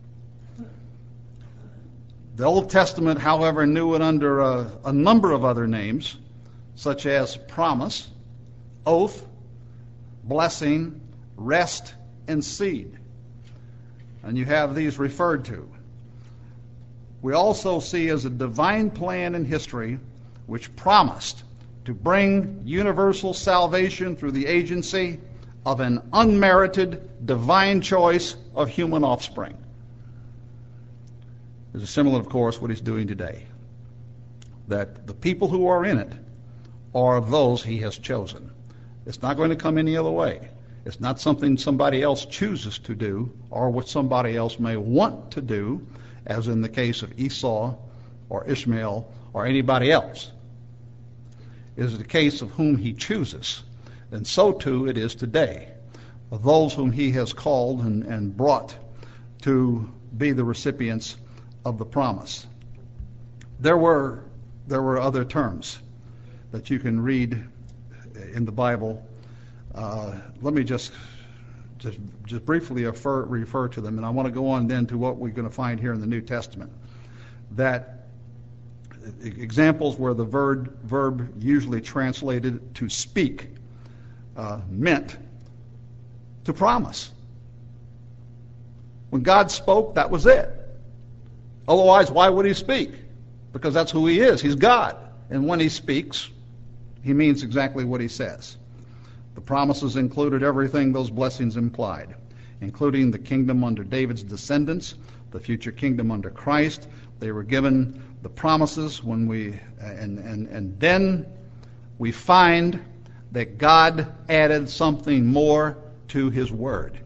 The Old Testament, however, knew it under a, a number of other names, such as promise, oath, blessing, rest, and seed. And you have these referred to. We also see as a divine plan in history which promised to bring universal salvation through the agency of an unmerited divine choice of human offspring. There's a similar, of course, what he's doing today. That the people who are in it are those he has chosen. It's not going to come any other way. It's not something somebody else chooses to do or what somebody else may want to do, as in the case of Esau or Ishmael or anybody else. It is the case of whom he chooses. And so too it is today. Of those whom he has called and, and brought to be the recipients of the promise. There were there were other terms that you can read in the Bible. Uh, let me just just just briefly refer, refer to them, and I want to go on then to what we're going to find here in the New Testament. That examples where the verb verb usually translated to speak uh, meant to promise. When God spoke, that was it. Otherwise, why would he speak? Because that's who he is. He's God. And when he speaks, he means exactly what he says. The promises included everything those blessings implied, including the kingdom under David's descendants, the future kingdom under Christ. They were given the promises when we, and, and, and then we find that God added something more to his word.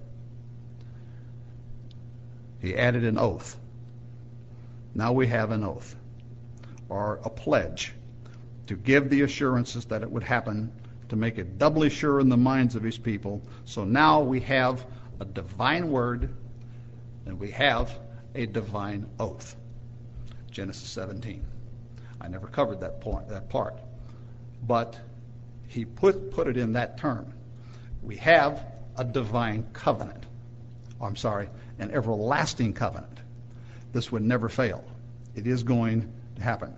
He added an oath. Now we have an oath, or a pledge, to give the assurances that it would happen, to make it doubly sure in the minds of his people. So now we have a divine word, and we have a divine oath. Genesis seventeen. I never covered that point, that part, but he put put it in that term. We have a divine covenant. Oh, I'm sorry, an everlasting covenant. This would never fail. It is going to happen.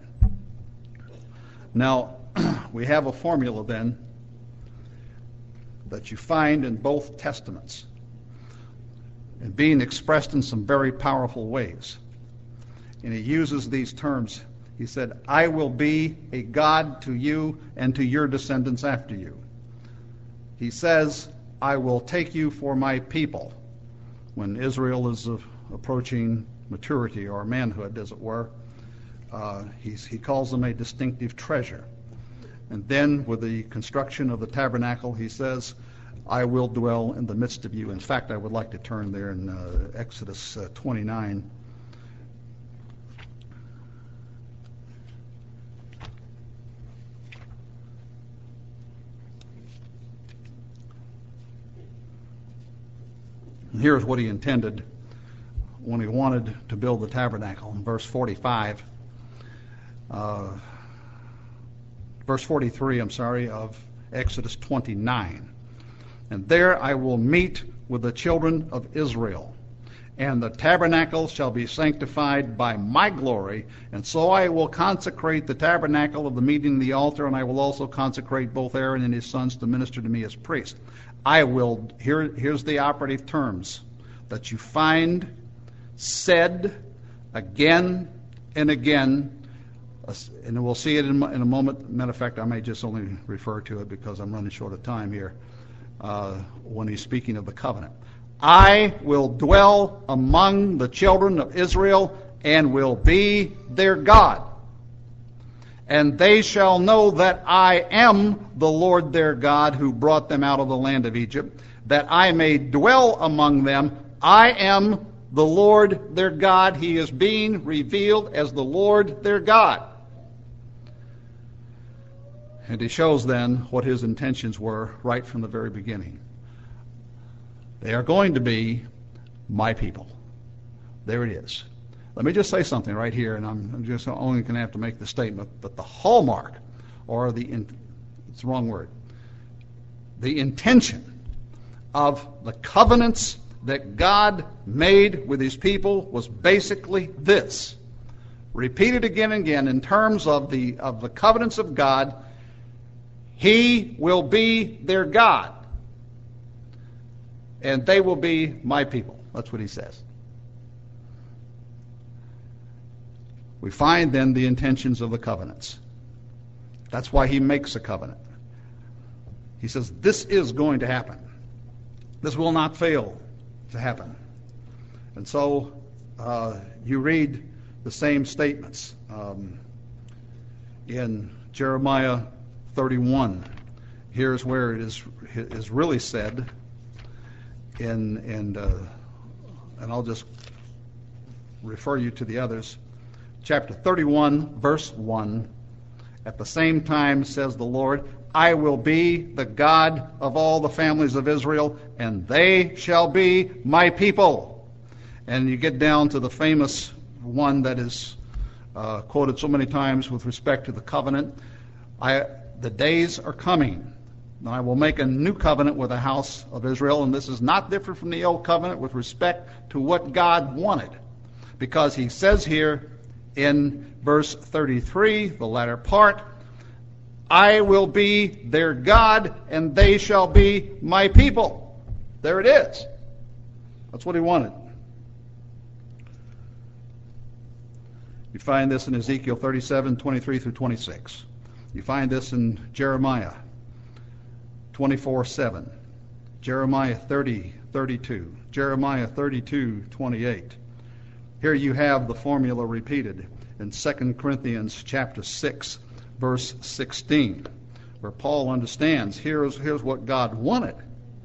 Now, we have a formula then that you find in both testaments and being expressed in some very powerful ways. And he uses these terms. He said, I will be a God to you and to your descendants after you. He says, I will take you for my people. When Israel is uh, approaching maturity or manhood, as it were, uh, he's, he calls them a distinctive treasure. And then with the construction of the tabernacle, he says, I will dwell in the midst of you. In fact, I would like to turn there in uh, Exodus uh, twenty-nine. And here's what he intended when he wanted to build the tabernacle. In verse forty-five, uh, verse forty-three, I'm sorry, of Exodus twenty-nine. And there I will meet with the children of Israel, and the tabernacle shall be sanctified by my glory, and so I will consecrate the tabernacle of the meeting and the altar, and I will also consecrate both Aaron and his sons to minister to me as priests. I will, here, here's the operative terms that you find said again and again, and we'll see it in, in a moment. Matter of fact, I may just only refer to it because I'm running short of time here, uh, when he's speaking of the covenant. I will dwell among the children of Israel and will be their God. And they shall know that I am the Lord their God who brought them out of the land of Egypt, that I may dwell among them. I am the Lord their God. He is being revealed as the Lord their God. And he shows then what his intentions were right from the very beginning. They are going to be my people. There it is. Let me just say something right here, and I'm, I'm just only going to have to make the statement that the hallmark, or the, in, it's the wrong word, the intention of the covenants that God made with his people was basically this. Repeated again and again in terms of the, of the covenants of God. He will be their God, and they will be my people. That's what he says. We find then the intentions of the covenants. That's why he makes a covenant. He says, this is going to happen. This will not fail to happen. And so uh, you read the same statements um, in Jeremiah thirty-one. Here's where it is, is really said, in, in, uh, and I'll just refer you to the others. Chapter thirty-one, verse one, at the same time says the Lord, I will be the God of all the families of Israel, and they shall be my people. And you get down to the famous one that is uh, quoted so many times with respect to the covenant. I, the days are coming, and I will make a new covenant with the house of Israel, and this is not different from the old covenant with respect to what God wanted. Because he says here in verse thirty-three, the latter part, I will be their God, and they shall be my people. There it is. That's what he wanted. You find this in Ezekiel thirty-seven, twenty-three through twenty-six. You find this in Jeremiah twenty-four, seven. Jeremiah thirty, thirty-two. Jeremiah thirty-two, twenty-eight. Here you have the formula repeated in Second Corinthians chapter six, verse sixteen, where Paul understands here's, here's what God wanted.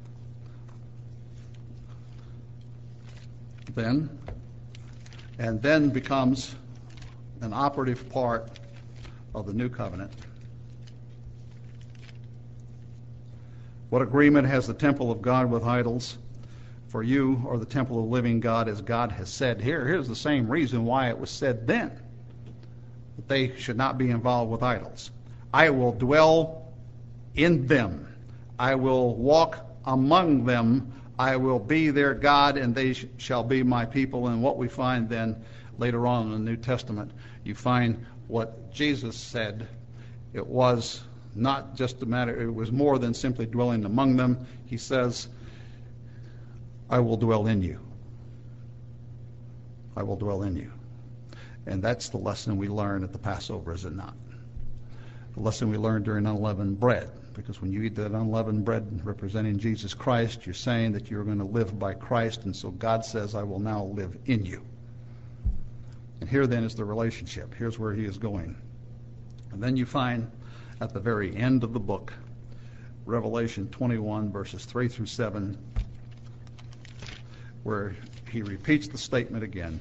Then, and then becomes an operative part of the new covenant. What agreement has the temple of God with idols? For you are the temple of the living God, as God has said here. Here's the same reason why it was said then, that they should not be involved with idols. I will dwell in them. I will walk among them. I will be their God, and they sh- shall be my people. And what we find then later on in the New Testament, you find what Jesus said. It was not just a matter, it was more than simply dwelling among them. He says, I will dwell in you. I will dwell in you. And that's the lesson we learn at the Passover, is it not? The lesson we learned during unleavened bread. Because when you eat that unleavened bread representing Jesus Christ, you're saying that you're going to live by Christ, and so God says, I will now live in you. And here then is the relationship. Here's where he is going. And then you find at the very end of the book, Revelation twenty-one, verses three through seven, where he repeats the statement again.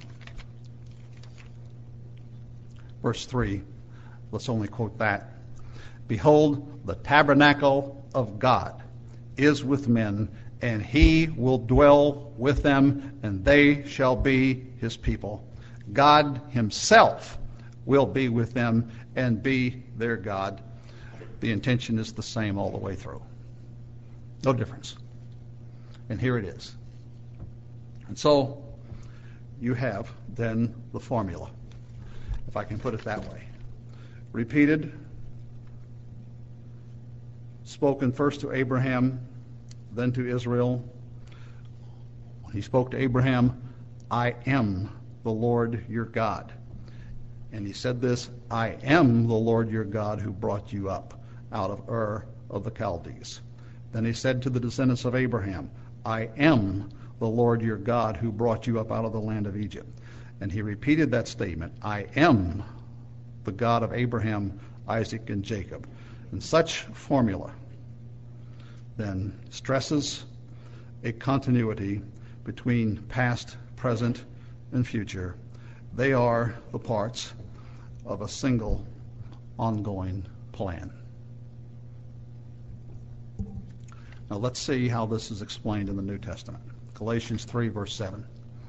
Verse three, let's only quote that. Behold, the tabernacle of God is with men, and he will dwell with them, and they shall be his people. God himself will be with them and be their God. The intention is the same all the way through. No difference. And here it is. And so you have then the formula, if I can put it that way. Repeated, spoken first to Abraham, then to Israel. When he spoke to Abraham, I am the Lord your God. And he said this, I am the Lord your God who brought you up out of Ur of the Chaldees. Then he said to the descendants of Abraham, I am the Lord your God who brought you up out of the land of Egypt. And he repeated that statement, I am the God of Abraham, Isaac, and Jacob. And such formula then stresses a continuity between past, present, and future. They are the parts of a single ongoing plan. Now let's see how this is explained in the New Testament. Galatians three, verse seven.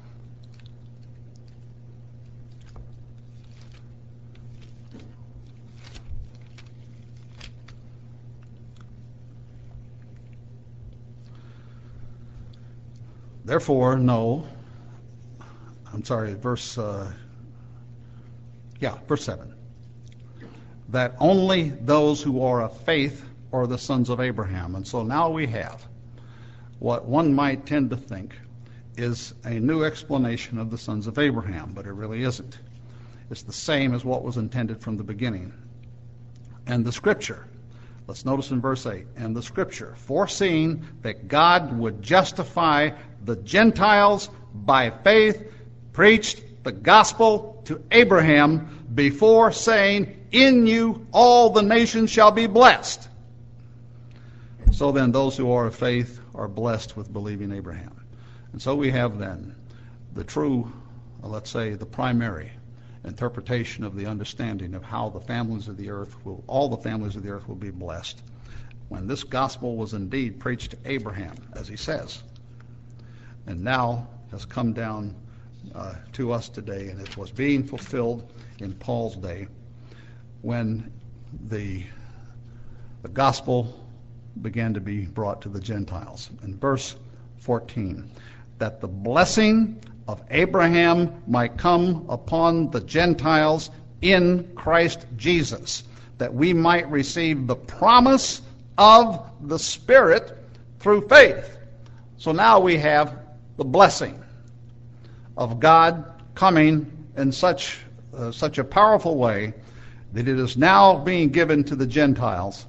Therefore, know, I'm sorry, verse, uh, yeah, verse seven, that only those who are of faith are the sons of Abraham. And so now we have what one might tend to think is a new explanation of the sons of Abraham, but it really isn't. It's the same as what was intended from the beginning. And the Scripture, let's notice in verse eight, and the Scripture, foreseeing that God would justify the Gentiles by faith, preached the gospel to Abraham before saying, in you all the nations shall be blessed. So then those who are of faith are blessed with believing Abraham. And so we have then the true, let's say the primary interpretation of the understanding of how the families of the earth will, all the families of the earth will be blessed. When this gospel was indeed preached to Abraham, as he says, and now has come down uh, to us today, and it was being fulfilled in Paul's day when the, the gospel began to be brought to the Gentiles. In verse fourteen, that the blessing of Abraham might come upon the Gentiles in Christ Jesus, that we might receive the promise of the Spirit through faith. So now we have the blessing of God coming in such uh, such a powerful way that it is now being given to the Gentiles.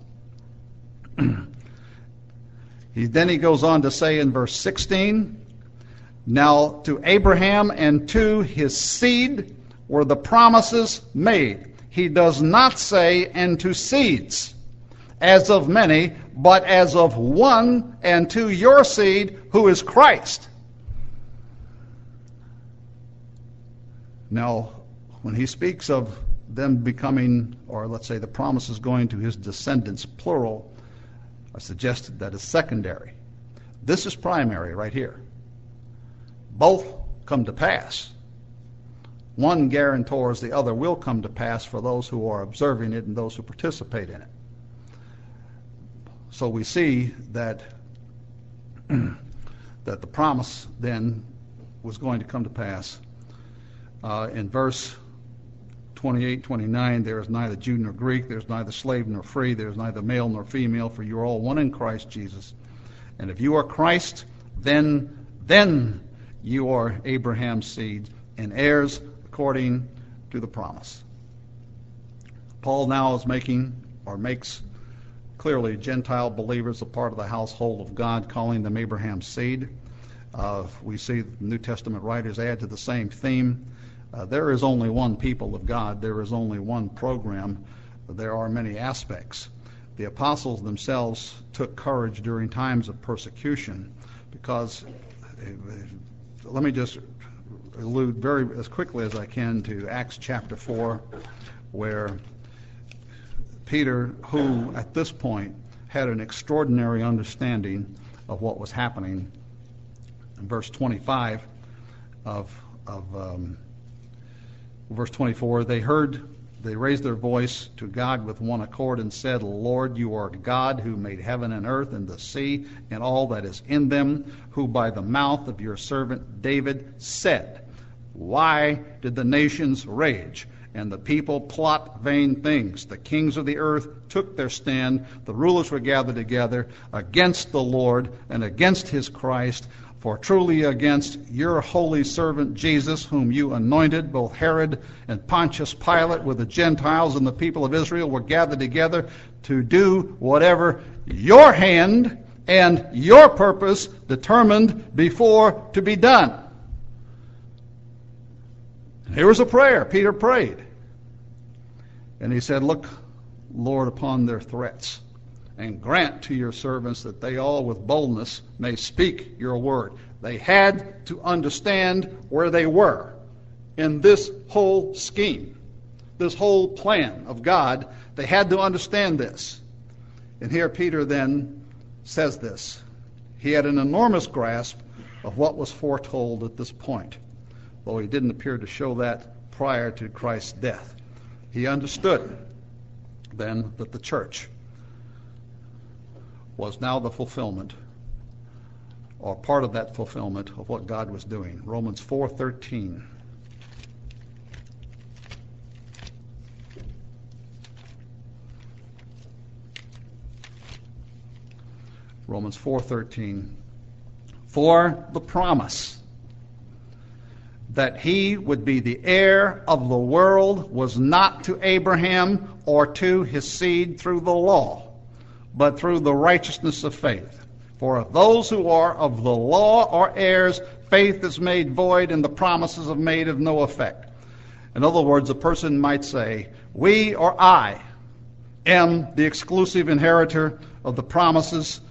he, then he goes on to say in verse sixteen, now to Abraham and to his seed were the promises made. He does not say, and to seeds, as of many, but as of one, and to your seed, who is Christ. Now, when he speaks of them becoming, or let's say the promises going to his descendants, plural, I suggested that is secondary. This is primary right here. Both come to pass. One guarantors the other will come to pass for those who are observing it and those who participate in it. So we see that that the promise then was going to come to pass. Uh, in verse twenty-eight, twenty-nine, there is neither Jew nor Greek, there is neither slave nor free, there is neither male nor female, for you are all one in Christ Jesus. And if you are Christ, then then you are Abraham's seed and heirs according to the promise. Paul now is making, or makes clearly, Gentile believers a part of the household of God, calling them Abraham's seed. Uh, we see the New Testament writers add to the same theme. Uh, there is only one people of God. There is only one program. There are many aspects. The apostles themselves took courage during times of persecution because, uh, let me just allude very as quickly as I can to Acts chapter four, where Peter, who at this point had an extraordinary understanding of what was happening, in verse twenty-five of, of um, verse twenty-four, they heard, they raised their voice to God with one accord and said, Lord, you are God who made heaven and earth and the sea and all that is in them, who by the mouth of your servant David said, why did the nations rage and the people plot vain things? The kings of the earth took their stand. The rulers were gathered together against the Lord and against his Christ. For truly against your holy servant Jesus, whom you anointed, both Herod and Pontius Pilate with the Gentiles and the people of Israel were gathered together to do whatever your hand and your purpose determined before to be done. Here was a prayer. Peter prayed. And he said, look, Lord, upon their threats, and grant to your servants that they all with boldness may speak your word. They had to understand where they were in this whole scheme, this whole plan of God. They had to understand this. And here Peter then says this. He had an enormous grasp of what was foretold at this point, though he didn't appear to show that prior to Christ's death. He understood then that the church was now the fulfillment, or part of that fulfillment of what God was doing. Romans four thirteen. Romans four thirteen. For the promise that he would be the heir of the world was not to Abraham or to his seed through the law, but through the righteousness of faith. For if those who are of the law are heirs, faith is made void and the promises are made of no effect. In other words, a person might say, we or I am the exclusive inheritor of the promises,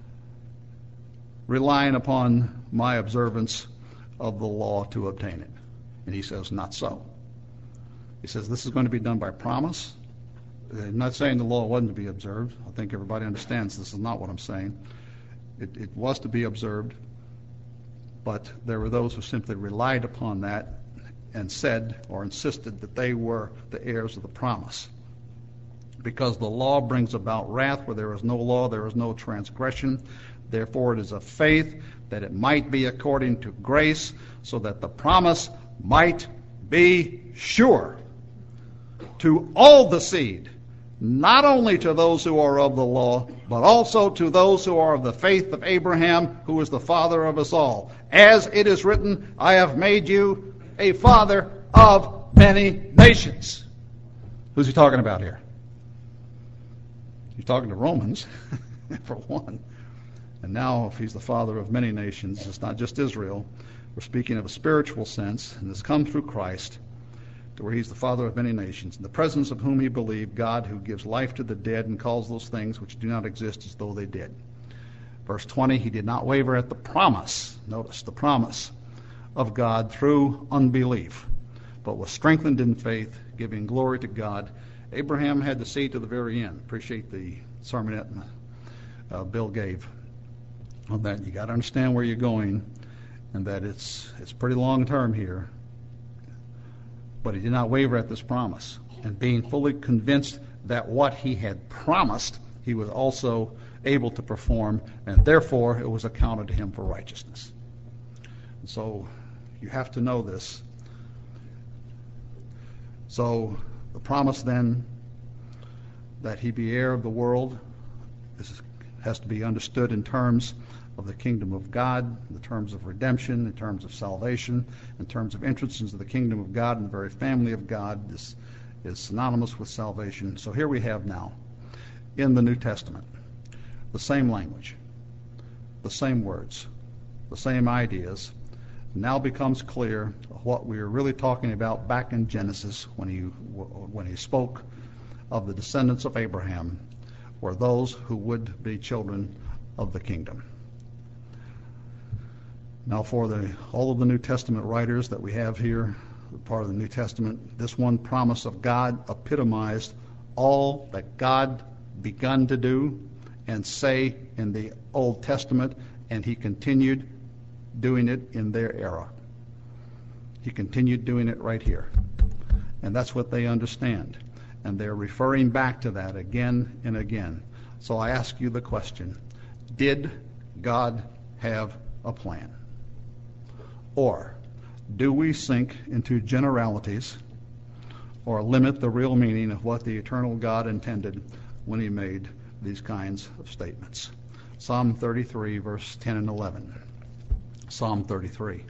relying upon my observance of the law to obtain it. And he says, not so. He says this is going to be done by promise. I'm not saying the law wasn't to be observed. I think everybody understands this is not what I'm saying. It, it was to be observed. But there were those who simply relied upon that and said or insisted that they were the heirs of the promise. Because the law brings about wrath, where there is no law, there is no transgression. Therefore it is of faith, that it might be according to grace, so that the promise might be sure to all the seed, not only to those who are of the law, but also to those who are of the faith of Abraham, who is the father of us all. As it is written, I have made you a father of many nations. Who's he talking about here? He's talking to Romans, for one. And now, if he's the father of many nations, it's not just Israel. We're speaking of a spiritual sense, and it's come through Christ, to where he's the father of many nations, in the presence of whom he believed, God, who gives life to the dead and calls those things which do not exist as though they did. Verse twenty, he did not waver at the promise, notice, the promise of God through unbelief, but was strengthened in faith, giving glory to God. Abraham had to see to the very end. Appreciate the sermonette uh, Bill gave on that. You got to understand where you're going, and that it's it's pretty long term here. But he did not waver at this promise, and being fully convinced that what he had promised, he was also able to perform, and therefore it was accounted to him for righteousness. And so you have to know this. So the promise then that he be heir of the world is, has to be understood in terms of the kingdom of God, in terms of redemption, in terms of salvation, in terms of entrance into the kingdom of God and the very family of God. This is synonymous with salvation. So here we have now, in the New Testament, the same language, the same words, the same ideas. Now becomes clear what we were really talking about back in Genesis when he when he spoke of the descendants of Abraham, were those who would be children of the kingdom. Now for the all of the New Testament writers that we have here, part of the New Testament, this one promise of God epitomized all that God begun to do and say in the Old Testament, and he continued doing it in their era. He continued doing it right here. And that's what they understand. And they're referring back to that again and again. So I ask you the question, did God have a plan? Or do we sink into generalities or limit the real meaning of what the eternal God intended when he made these kinds of statements? Psalm thirty-three, verse ten and eleven. Psalm thirty-three.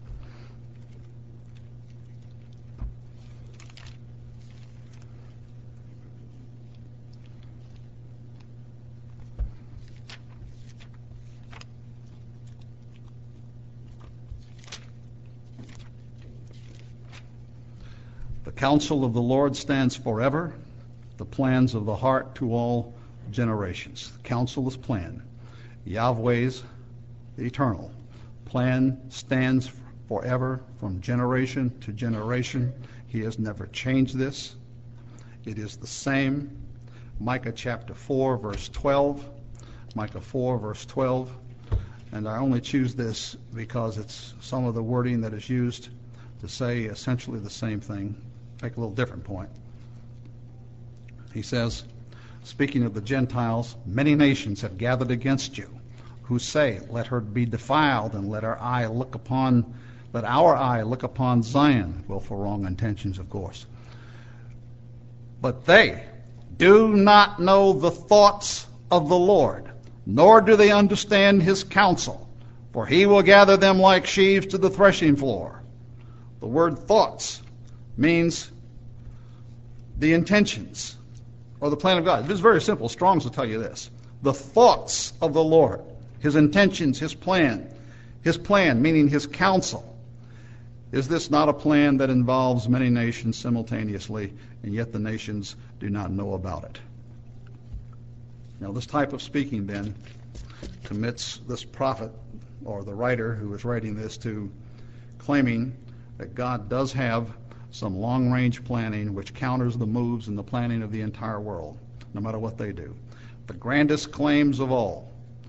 The counsel of the Lord stands forever, the plans of the heart to all generations. The counsel is plan. Yahweh's eternal plan stands forever, from generation to generation. He has never changed this. It is the same. Micah chapter four, verse twelve. Micah four, verse twelve. And I only choose this because it's some of the wording that is used to say essentially the same thing, make a little different point. He says, speaking of the Gentiles, many nations have gathered against you, who say, let her be defiled, and let our eye look upon, let our eye look upon Zion. Well, for wrong intentions, of course. But they do not know the thoughts of the Lord, nor do they understand his counsel, for he will gather them like sheaves to the threshing floor. The word thoughts means the intentions or the plan of God. It's very simple. Strong's will tell you this. The thoughts of the Lord, his intentions, his plan. His plan, meaning his counsel. Is this not a plan that involves many nations simultaneously, and yet the nations do not know about it? Now, this type of speaking, then, commits this prophet, or the writer who is writing this, to claiming that God does have some long-range planning which counters the moves and the planning of the entire world, no matter what they do. The grandest claims of all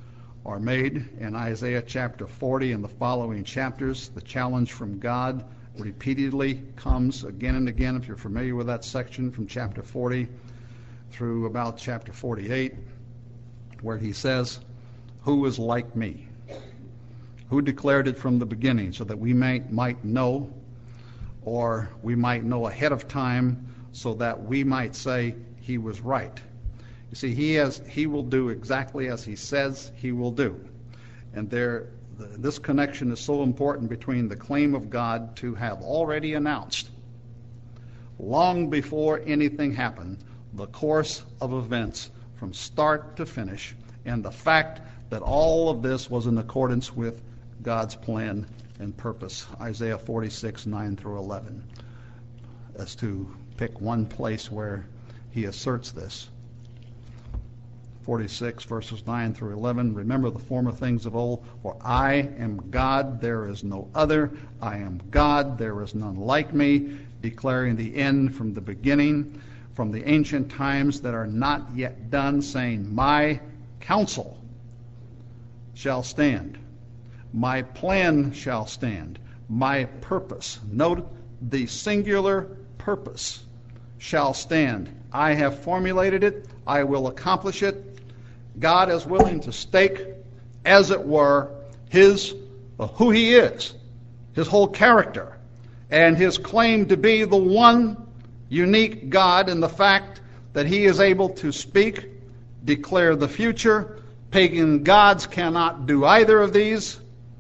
are made in Isaiah chapter forty and the following chapters. The challenge from God repeatedly comes again and again, if you're familiar with that section from chapter forty through about chapter forty-eight, where he says, "Who is like me? Who declared it from the beginning, so that we might, might know, or we might know ahead of time, so that we might say he was right." You see, he has he will do exactly as he says he will do. And there the, this connection is so important between the claim of God to have already announced, long before anything happened, the course of events from start to finish, and the fact that all of this was in accordance with God's plan and purpose. Isaiah forty-six, nine through eleven. As to pick one place where he asserts this. forty-six, verses nine through eleven. "Remember the former things of old, for I am God, there is no other. I am God, there is none like me, declaring the end from the beginning, from the ancient times that are not yet done, saying, my counsel shall stand. My plan shall stand. My purpose," note the singular purpose, "shall stand. I have formulated it. I will accomplish it." God is willing to stake, as it were, his uh, who he is, his whole character, and his claim to be the one unique God in the fact that he is able to speak, declare the future. Pagan gods cannot do either of these.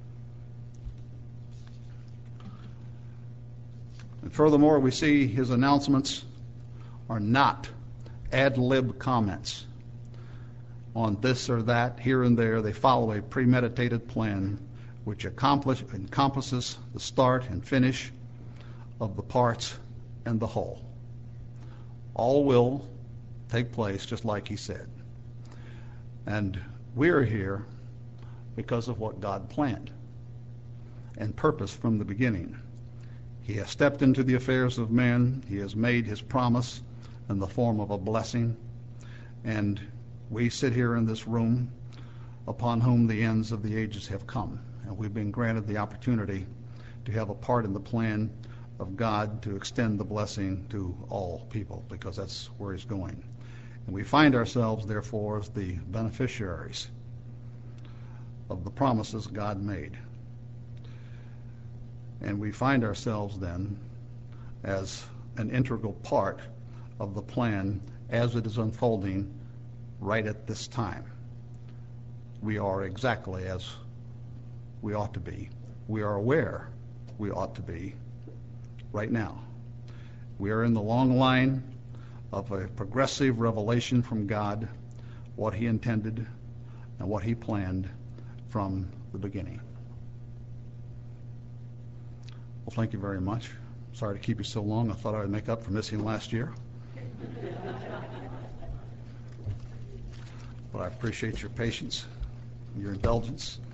And furthermore, we see his announcements are not ad lib comments on this or that, here and there. They follow a premeditated plan which accomplish, encompasses the start and finish of the parts and the whole. All will take place just like he said. And we're here because of what God planned and purposed from the beginning. He has stepped into the affairs of men. He has made his promise in the form of a blessing. And we sit here in this room upon whom the ends of the ages have come. And we've been granted the opportunity to have a part in the plan of God to extend the blessing to all people, because that's where he's going. And we find ourselves, therefore, as the beneficiaries of the promises God made. And we find ourselves then as an integral part of the plan as it is unfolding right at this time. We are exactly as we ought to be. We are aware we ought to be right now. We are in the long line of a progressive revelation from God, what he intended and what he planned from the beginning. Well, thank you very much. Sorry to keep you so long. I thought I would make up for missing last year. But I appreciate your patience, your indulgence.